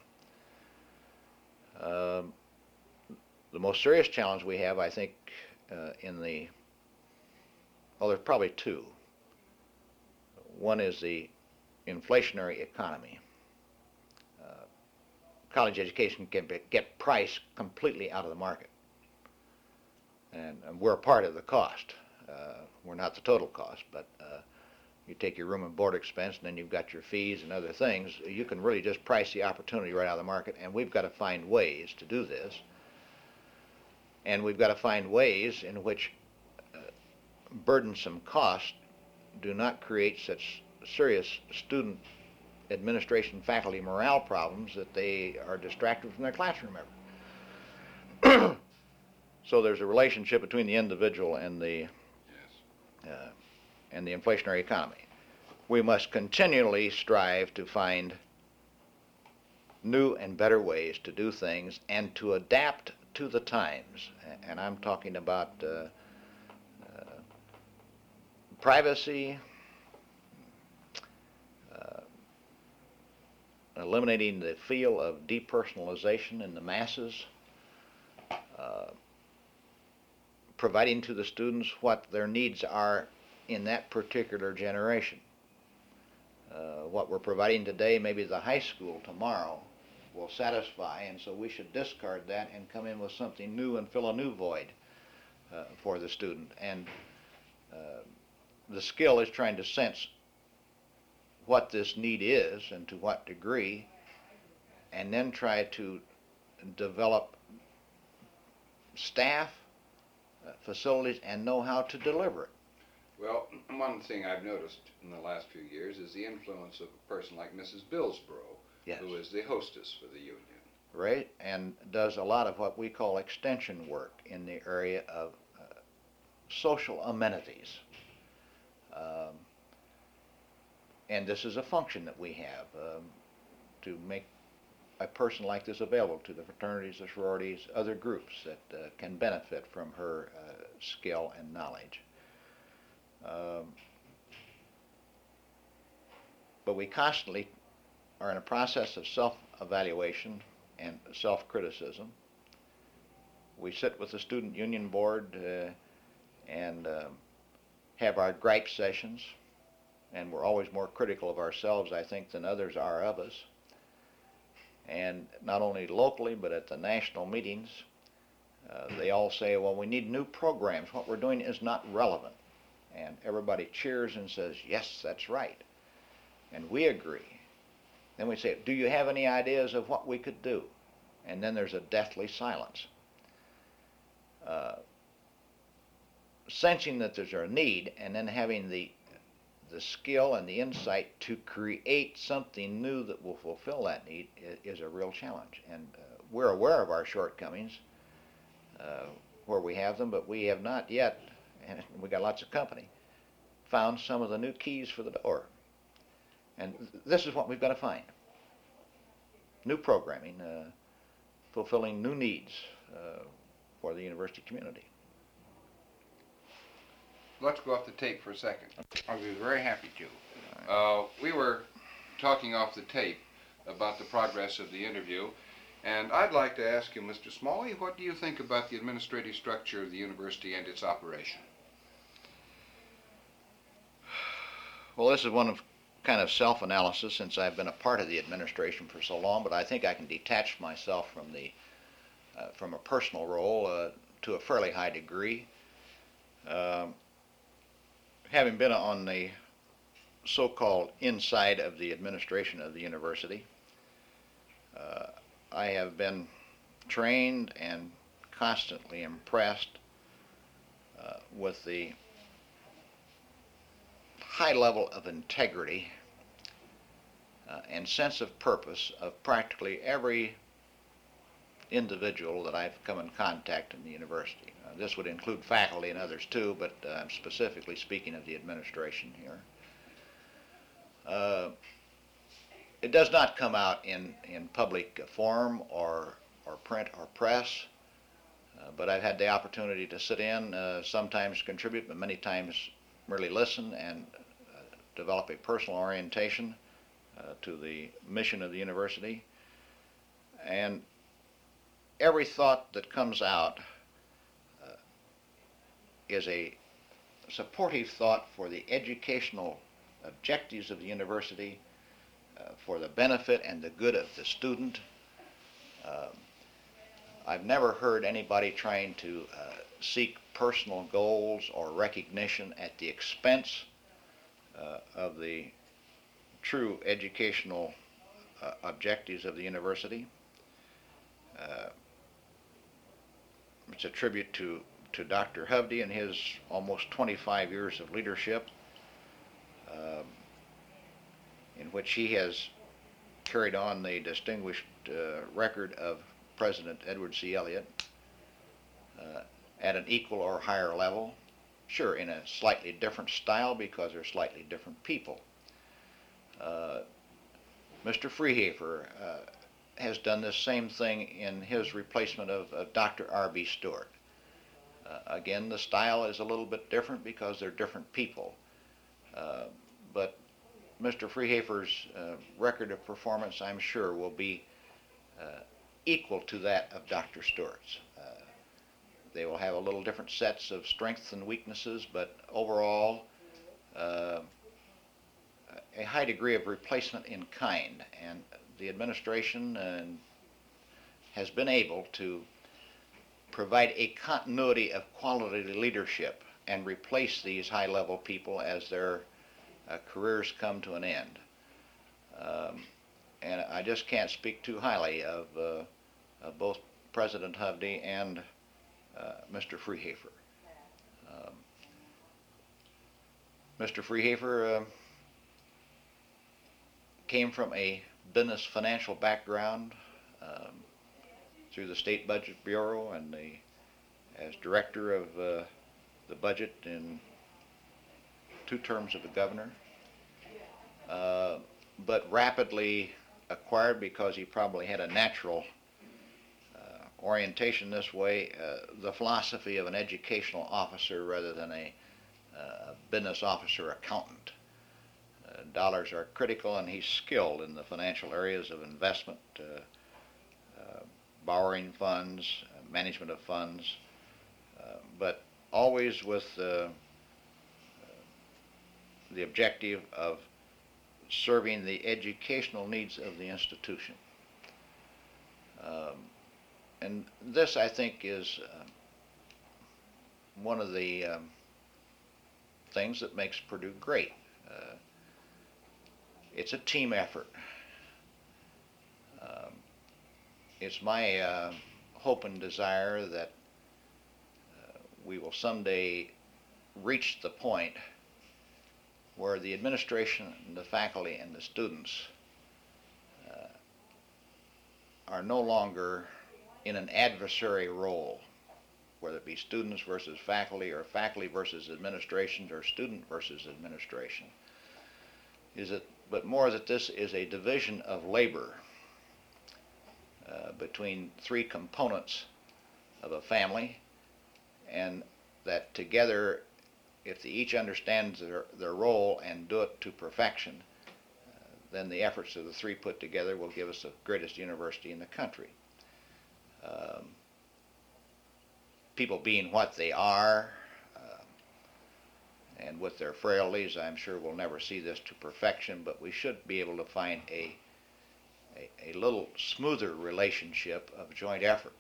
Um, the most serious challenge we have, I think, uh, in the, well, there's probably two. One is the inflationary economy. Uh, college education can be, get priced completely out of the market. And, and we're a part of the cost. Uh, we're not the total cost, but uh, you take your room and board expense, and then you've got your fees and other things. You can really just price the opportunity right out of the market, and we've got to find ways to do this. And we've got to find ways in which uh, burdensome costs do not create such serious student administration faculty morale problems that they are distracted from their classroom ever. So there's a relationship between the individual and the Yes. uh, and the inflationary economy. We must continually strive to find new and better ways to do things and to adapt to the times. And I'm talking about uh, uh, privacy, uh, eliminating the feel of depersonalization in the masses, uh, providing to the students what their needs are in that particular generation. Uh, what we're providing today, maybe the high school tomorrow will satisfy, and so we should discard that and come in with something new and fill a new void uh, for the student. And uh, the skill is trying to sense what this need is and to what degree, and then try to develop staff, uh, facilities, and know how to deliver it. Well, one thing I've noticed in the last few years is the influence of a person like Missus Billsborough, Yes. who is the hostess for the union. Right, and does a lot of what we call extension work in the area of uh, social amenities. Um, and this is a function that we have um, to make a person like this available to the fraternities, the sororities, other groups that uh, can benefit from her uh, skill and knowledge. Um, but we constantly are in a process of self-evaluation and self-criticism. We sit with the student union board uh, and uh, have our gripe sessions, and we're always more critical of ourselves, I think, than others are of us. And not only locally, but at the national meetings, uh, they all say, well, we need new programs. What we're doing is not relevant. And everybody cheers and says, yes, that's right. And we agree. Then we say, do you have any ideas of what we could do? And then there's a deathly silence. Uh, sensing that there's a need and then having the the skill and the insight to create something new that will fulfill that need is, is a real challenge. And uh, we're aware of our shortcomings uh, where we have them, but we have not yet, and we got lots of company, found some of the new keys for the door. And th- this is what we've got to find. New programming, uh, fulfilling new needs uh, for the university community. Let's go off the tape for a second. I'll be very happy to. Uh, we were talking off the tape about the progress of the interview, and I'd like to ask you, Mister Smalley, what do you think about the administrative structure of the university and its operation? Well, this is one of kind of self-analysis since I've been a part of the administration for so long, but I think I can detach myself from the uh, from a personal role uh, to a fairly high degree. Um, having been on the so-called inside of the administration of the university, uh, I have been trained and constantly impressed uh, with the high level of integrity uh, and sense of purpose of practically every individual that I've come in contact in the university. Uh, this would include faculty and others too, but uh, I'm specifically speaking of the administration here. Uh, it does not come out in, in public forum or, or print or press, uh, but I've had the opportunity to sit in, uh, sometimes contribute, but many times merely listen and uh, develop a personal orientation uh, to the mission of the university. And every thought that comes out uh, is a supportive thought for the educational objectives of the university, uh, for the benefit and the good of the student. Uh, I've never heard anybody trying to uh, seek personal goals or recognition at the expense uh, of the true educational uh, objectives of the university. Uh, it's a tribute to, to Doctor Hovde and his almost twenty-five years of leadership, um, in which he has carried on the distinguished uh, record of President Edward C. Elliot uh, at an equal or higher level. Sure, in a slightly different style because they're slightly different people. Uh, Mister Freehafer uh, has done the same thing in his replacement of, of Doctor R B Stewart. Uh, again, the style is a little bit different because they're different people. Uh, but Mister Freehafer's uh, record of performance, I'm sure, will be uh, equal to that of Doctor Stewart's. Uh, they will have a little different sets of strengths and weaknesses, but overall, uh, a high degree of replacement in kind, and the administration uh, has been able to provide a continuity of quality leadership and replace these high-level people as their uh, careers come to an end. Um, and I just can't speak too highly of, uh, of both President Hovde and uh, Mister Freehafer. Um, Mister Freehafer uh, came from a business financial background um, through the State Budget Bureau and the, as director of uh, the budget in two terms of the governor, uh, but rapidly acquired, because he probably had a natural uh, orientation this way, uh, the philosophy of an educational officer rather than a uh, business officer accountant. Uh, dollars are critical, and he's skilled in the financial areas of investment, uh, uh, borrowing funds, uh, management of funds, uh, but always with uh, uh, the objective of serving the educational needs of the institution. Um, and this, I think, is uh, one of the um, things that makes Purdue great. Uh, it's a team effort. Um, it's my uh, hope and desire that uh, we will someday reach the point where the administration and the faculty and the students uh, are no longer in an adversary role, whether it be students versus faculty or faculty versus administration or student versus administration. Is it, but more that this is a division of labor uh, between three components of a family, and that together, if they each understands their, their role and do it to perfection, uh, then the efforts of the three put together will give us the greatest university in the country. Um, people being what they are, uh, and with their frailties, I'm sure we'll never see this to perfection, but we should be able to find a, a, a little smoother relationship of joint effort.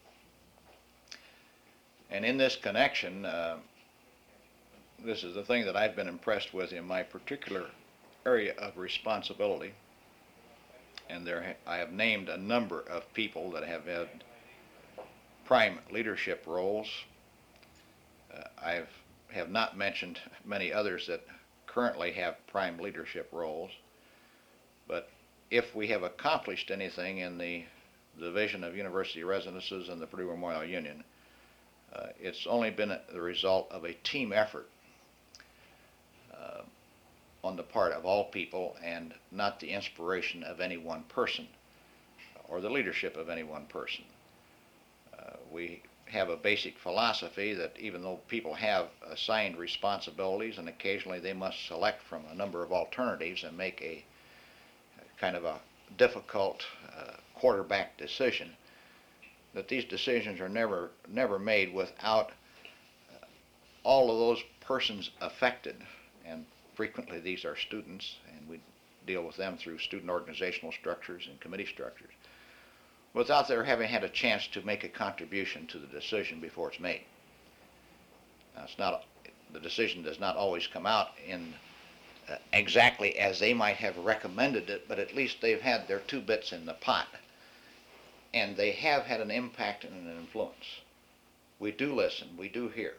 And in this connection, uh, this is the thing that I've been impressed with in my particular area of responsibility, and there ha I have named a number of people that have had prime leadership roles. Uh, I have not mentioned many others that currently have prime leadership roles, but if we have accomplished anything in the division of university residences and the Purdue Memorial Union, uh, it's only been the result of a team effort uh, on the part of all people, and not the inspiration of any one person or the leadership of any one person. Uh, we have a basic philosophy that even though people have assigned responsibilities and occasionally they must select from a number of alternatives and make a, a kind of a difficult uh, quarterback decision, that these decisions are never never made without uh, all of those persons affected, and frequently these are students, and we deal with them through student organizational structures and committee structures, without their having had a chance to make a contribution to the decision before it's made. Now, it's not, the decision does not always come out in uh, exactly as they might have recommended it, but at least they've had their two bits in the pot, and they have had an impact and an influence. We do listen, we do hear.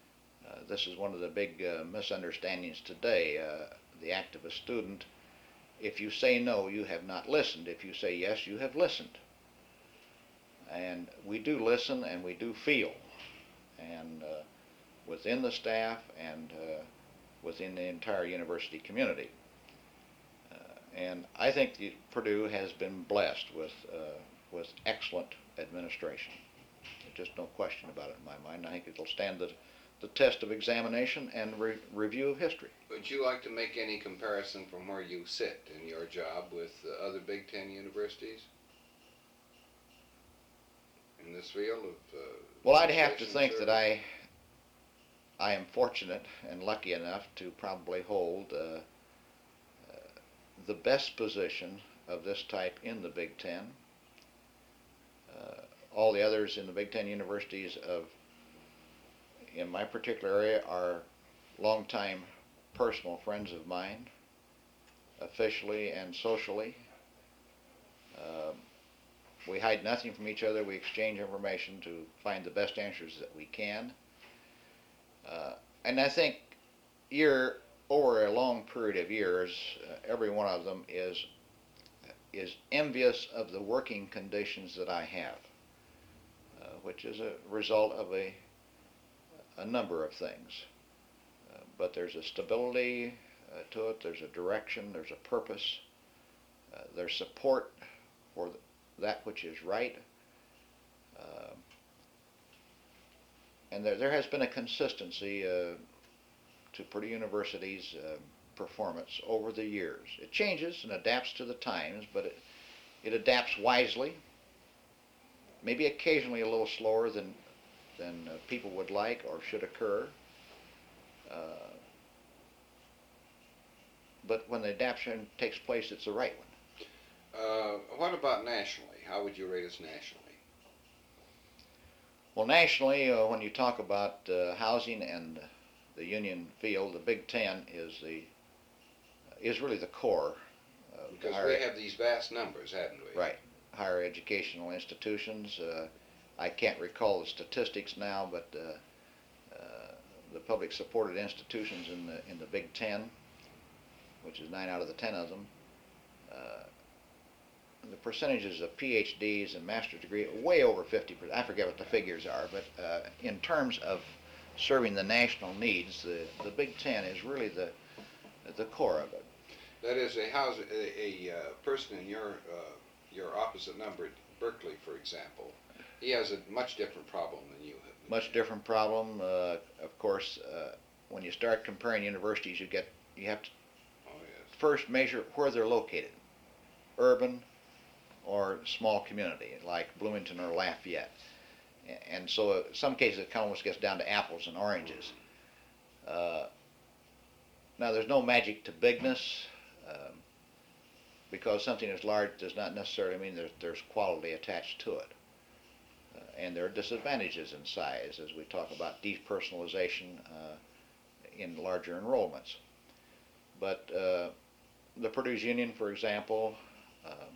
Uh, this is one of the big uh, misunderstandings today. Uh, the activist student If you say no, you have not listened. If you say yes, you have listened. And we do listen and we do feel. And uh, within the staff and uh, within the entire university community. Uh, and I think the, Purdue has been blessed with, uh, with excellent administration. There's just no question about it in my mind. I think it'll stand the, the test of examination and re- review of history. Would you like to make any comparison from where you sit in your job with uh, other Big Ten universities in this field of uh, Well, I'd have to administration think service? that I I am fortunate and lucky enough to probably hold uh, uh, the best position of this type in the Big Ten. Uh, all the others in the Big Ten universities of in my particular area are longtime personal friends of mine, officially and socially. Um, we hide nothing from each other. We exchange information to find the best answers that we can. Uh, and I think year over a long period of years, uh, every one of them is is envious of the working conditions that I have, uh, which is a result of a a number of things. Uh, but there's a stability uh, to it. There's a direction. There's a purpose. Uh, there's support for th- that which is right. Uh, And there, there has been a consistency uh, to Purdue University's uh, performance over the years. It changes and adapts to the times, but it, it adapts wisely, maybe occasionally a little slower than, than uh, people would like or should occur. Uh, but when the adaptation takes place, it's the right one. Uh, what about nationally? How would you rate us nationally? Well, nationally, uh, when you talk about uh, housing and the union field, the Big Ten is the is really the core. Of Because higher, we have these vast numbers, haven't we? right, higher educational institutions. Uh, I can't recall the statistics now, but uh, uh, the public supported institutions in the in the Big Ten, which is nine out of the ten of them. Uh, the percentages of P H Ds and master's degree way over fifty percent. I forget what the figures are, but uh, in terms of serving the national needs, the, the Big Ten is really the the core of it. That is, a house, a, a uh, person in your uh, your opposite number, at Berkeley, for example, he has a much different problem than you have. Much different problem. Uh, of course, uh, when you start comparing universities, you get you have to Oh, yes. first measure where they're located, urban or small community like Bloomington or Lafayette. And so in some cases it almost gets down to apples and oranges. Uh, now there's no magic to bigness, um, because something is large does not necessarily mean there's, there's quality attached to it. Uh, and there are disadvantages in size as we talk about depersonalization uh, in larger enrollments. But uh, the Purdue's Union, for example, um,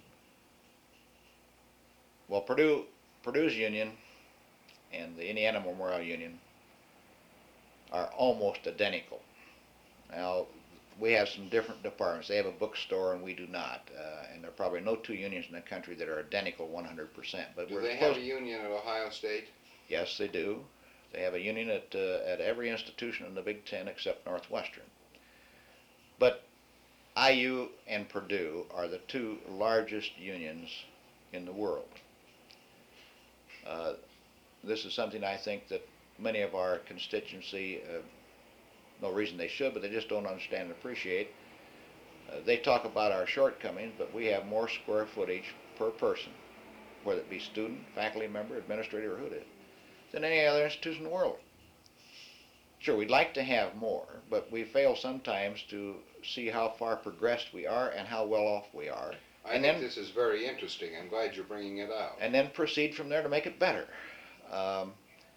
well, Purdue, Purdue's Union and the Indiana Memorial Union are almost identical. Now, we have some different departments. They have a bookstore and we do not. Uh, and there are probably no two unions in the country that are identical one hundred percent. But Do we're they close. have a union at Ohio State? Yes, they do. They have a union at, uh, at every institution in the Big Ten except Northwestern. But I U and Purdue are the two largest unions in the world. Uh, this is something I think that many of our constituency, uh, no reason they should, but they just don't understand and appreciate. Uh, they talk about our shortcomings, but we have more square footage per person, whether it be student, faculty member, administrator, or who it is, than any other institution in the world. Sure, we'd like to have more, but we fail sometimes to see how far progressed we are and how well off we are. I and think then, this is very interesting. I'm glad you're bringing it out. and then proceed from there to make it better. Um,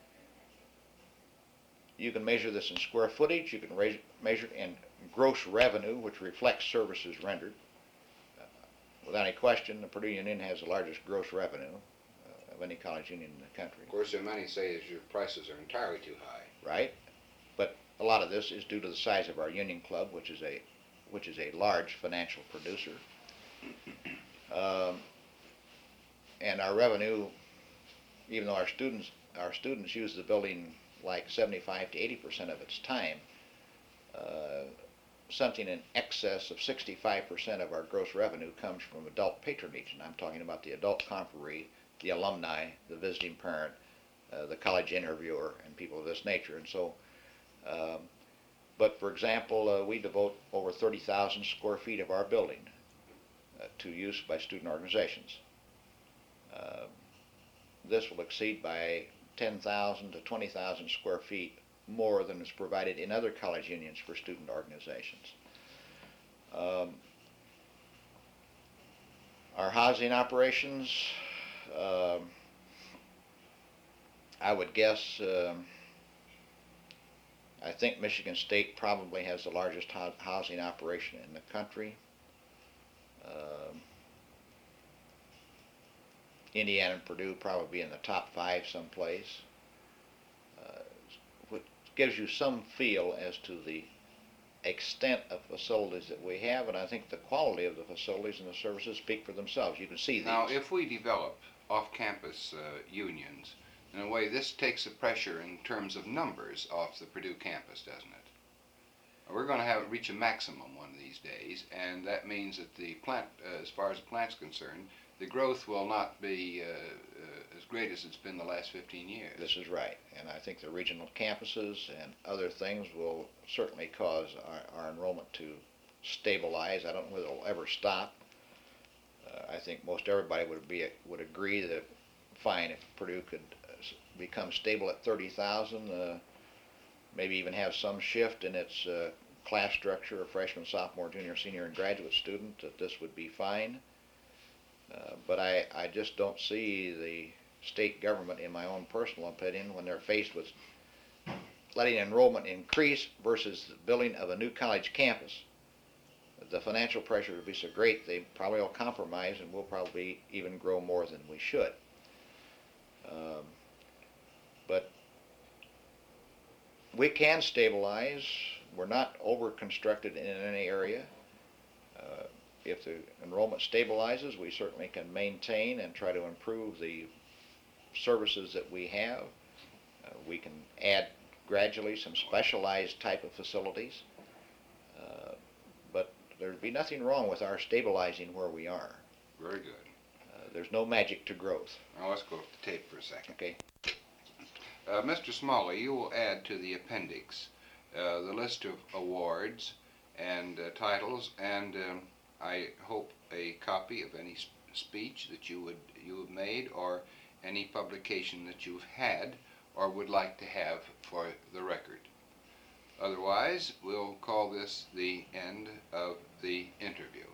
you can measure this in square footage. You can raise, measure it in gross revenue, which reflects services rendered. Uh, without any question, the Purdue Union has the largest gross revenue uh, of any college union in the country. Of course, there are many say that your prices are entirely too high. Right? But a lot of this is due to the size of our union club, which is a which is a large financial producer. Um, and our revenue, even though our students our students use the building like seventy-five to eighty percent of its time, uh, something in excess of sixty-five percent of our gross revenue comes from adult patronage, and I'm talking about the adult conferee, the alumni, the visiting parent, uh, the college interviewer, and people of this nature. And so, um, but for example, uh, we devote over thirty thousand square feet of our building uh, to use by student organizations. Uh, this will exceed by ten thousand to twenty thousand square feet more than is provided in other college unions for student organizations. Um, our housing operations, um, I would guess, um, I think Michigan State probably has the largest ho housing operation in the country. Um, Indiana and Purdue probably in the top five someplace. Uh, which gives you some feel as to the extent of facilities that we have, and I think the quality of the facilities and the services speak for themselves. You can see these. Now, if we develop off-campus uh, unions, in a way, this takes the pressure in terms of numbers off the Purdue campus, doesn't it? We're going to have reach a maximum one of these days, and that means that the plant, uh, as far as the plant's concerned, the growth will not be uh, uh, as great as it's been the last fifteen years. This is right, and I think the regional campuses and other things will certainly cause our, our enrollment to stabilize. I don't know whether it'll ever stop. Uh, I think most everybody would be would agree that fine if Purdue could uh, become stable at thirty thousand, uh, maybe even have some shift in its uh, class structure, a freshman, sophomore, junior, senior, and graduate student, that this would be fine. Uh, but I, I just don't see the state government, in my own personal opinion, when they're faced with letting enrollment increase versus the building of a new college campus. The financial pressure would be so great they probably will compromise, and we'll probably even grow more than we should. Um, but we can stabilize. We're not over-constructed in any area. Uh, if the enrollment stabilizes, we certainly can maintain and try to improve the services that we have. Uh, we can add gradually some specialized type of facilities. Uh, but there'd be nothing wrong with our stabilizing where we are. Very good. Uh, there's no magic to growth. Now let's go to the tape for a second. Okay. Uh, Mister Smalley, you will add to the appendix uh, the list of awards and uh, titles, and um, I hope a copy of any sp speech that you would you have made, or any publication that you've had or would like to have for the record. Otherwise, we'll call this the end of the interview.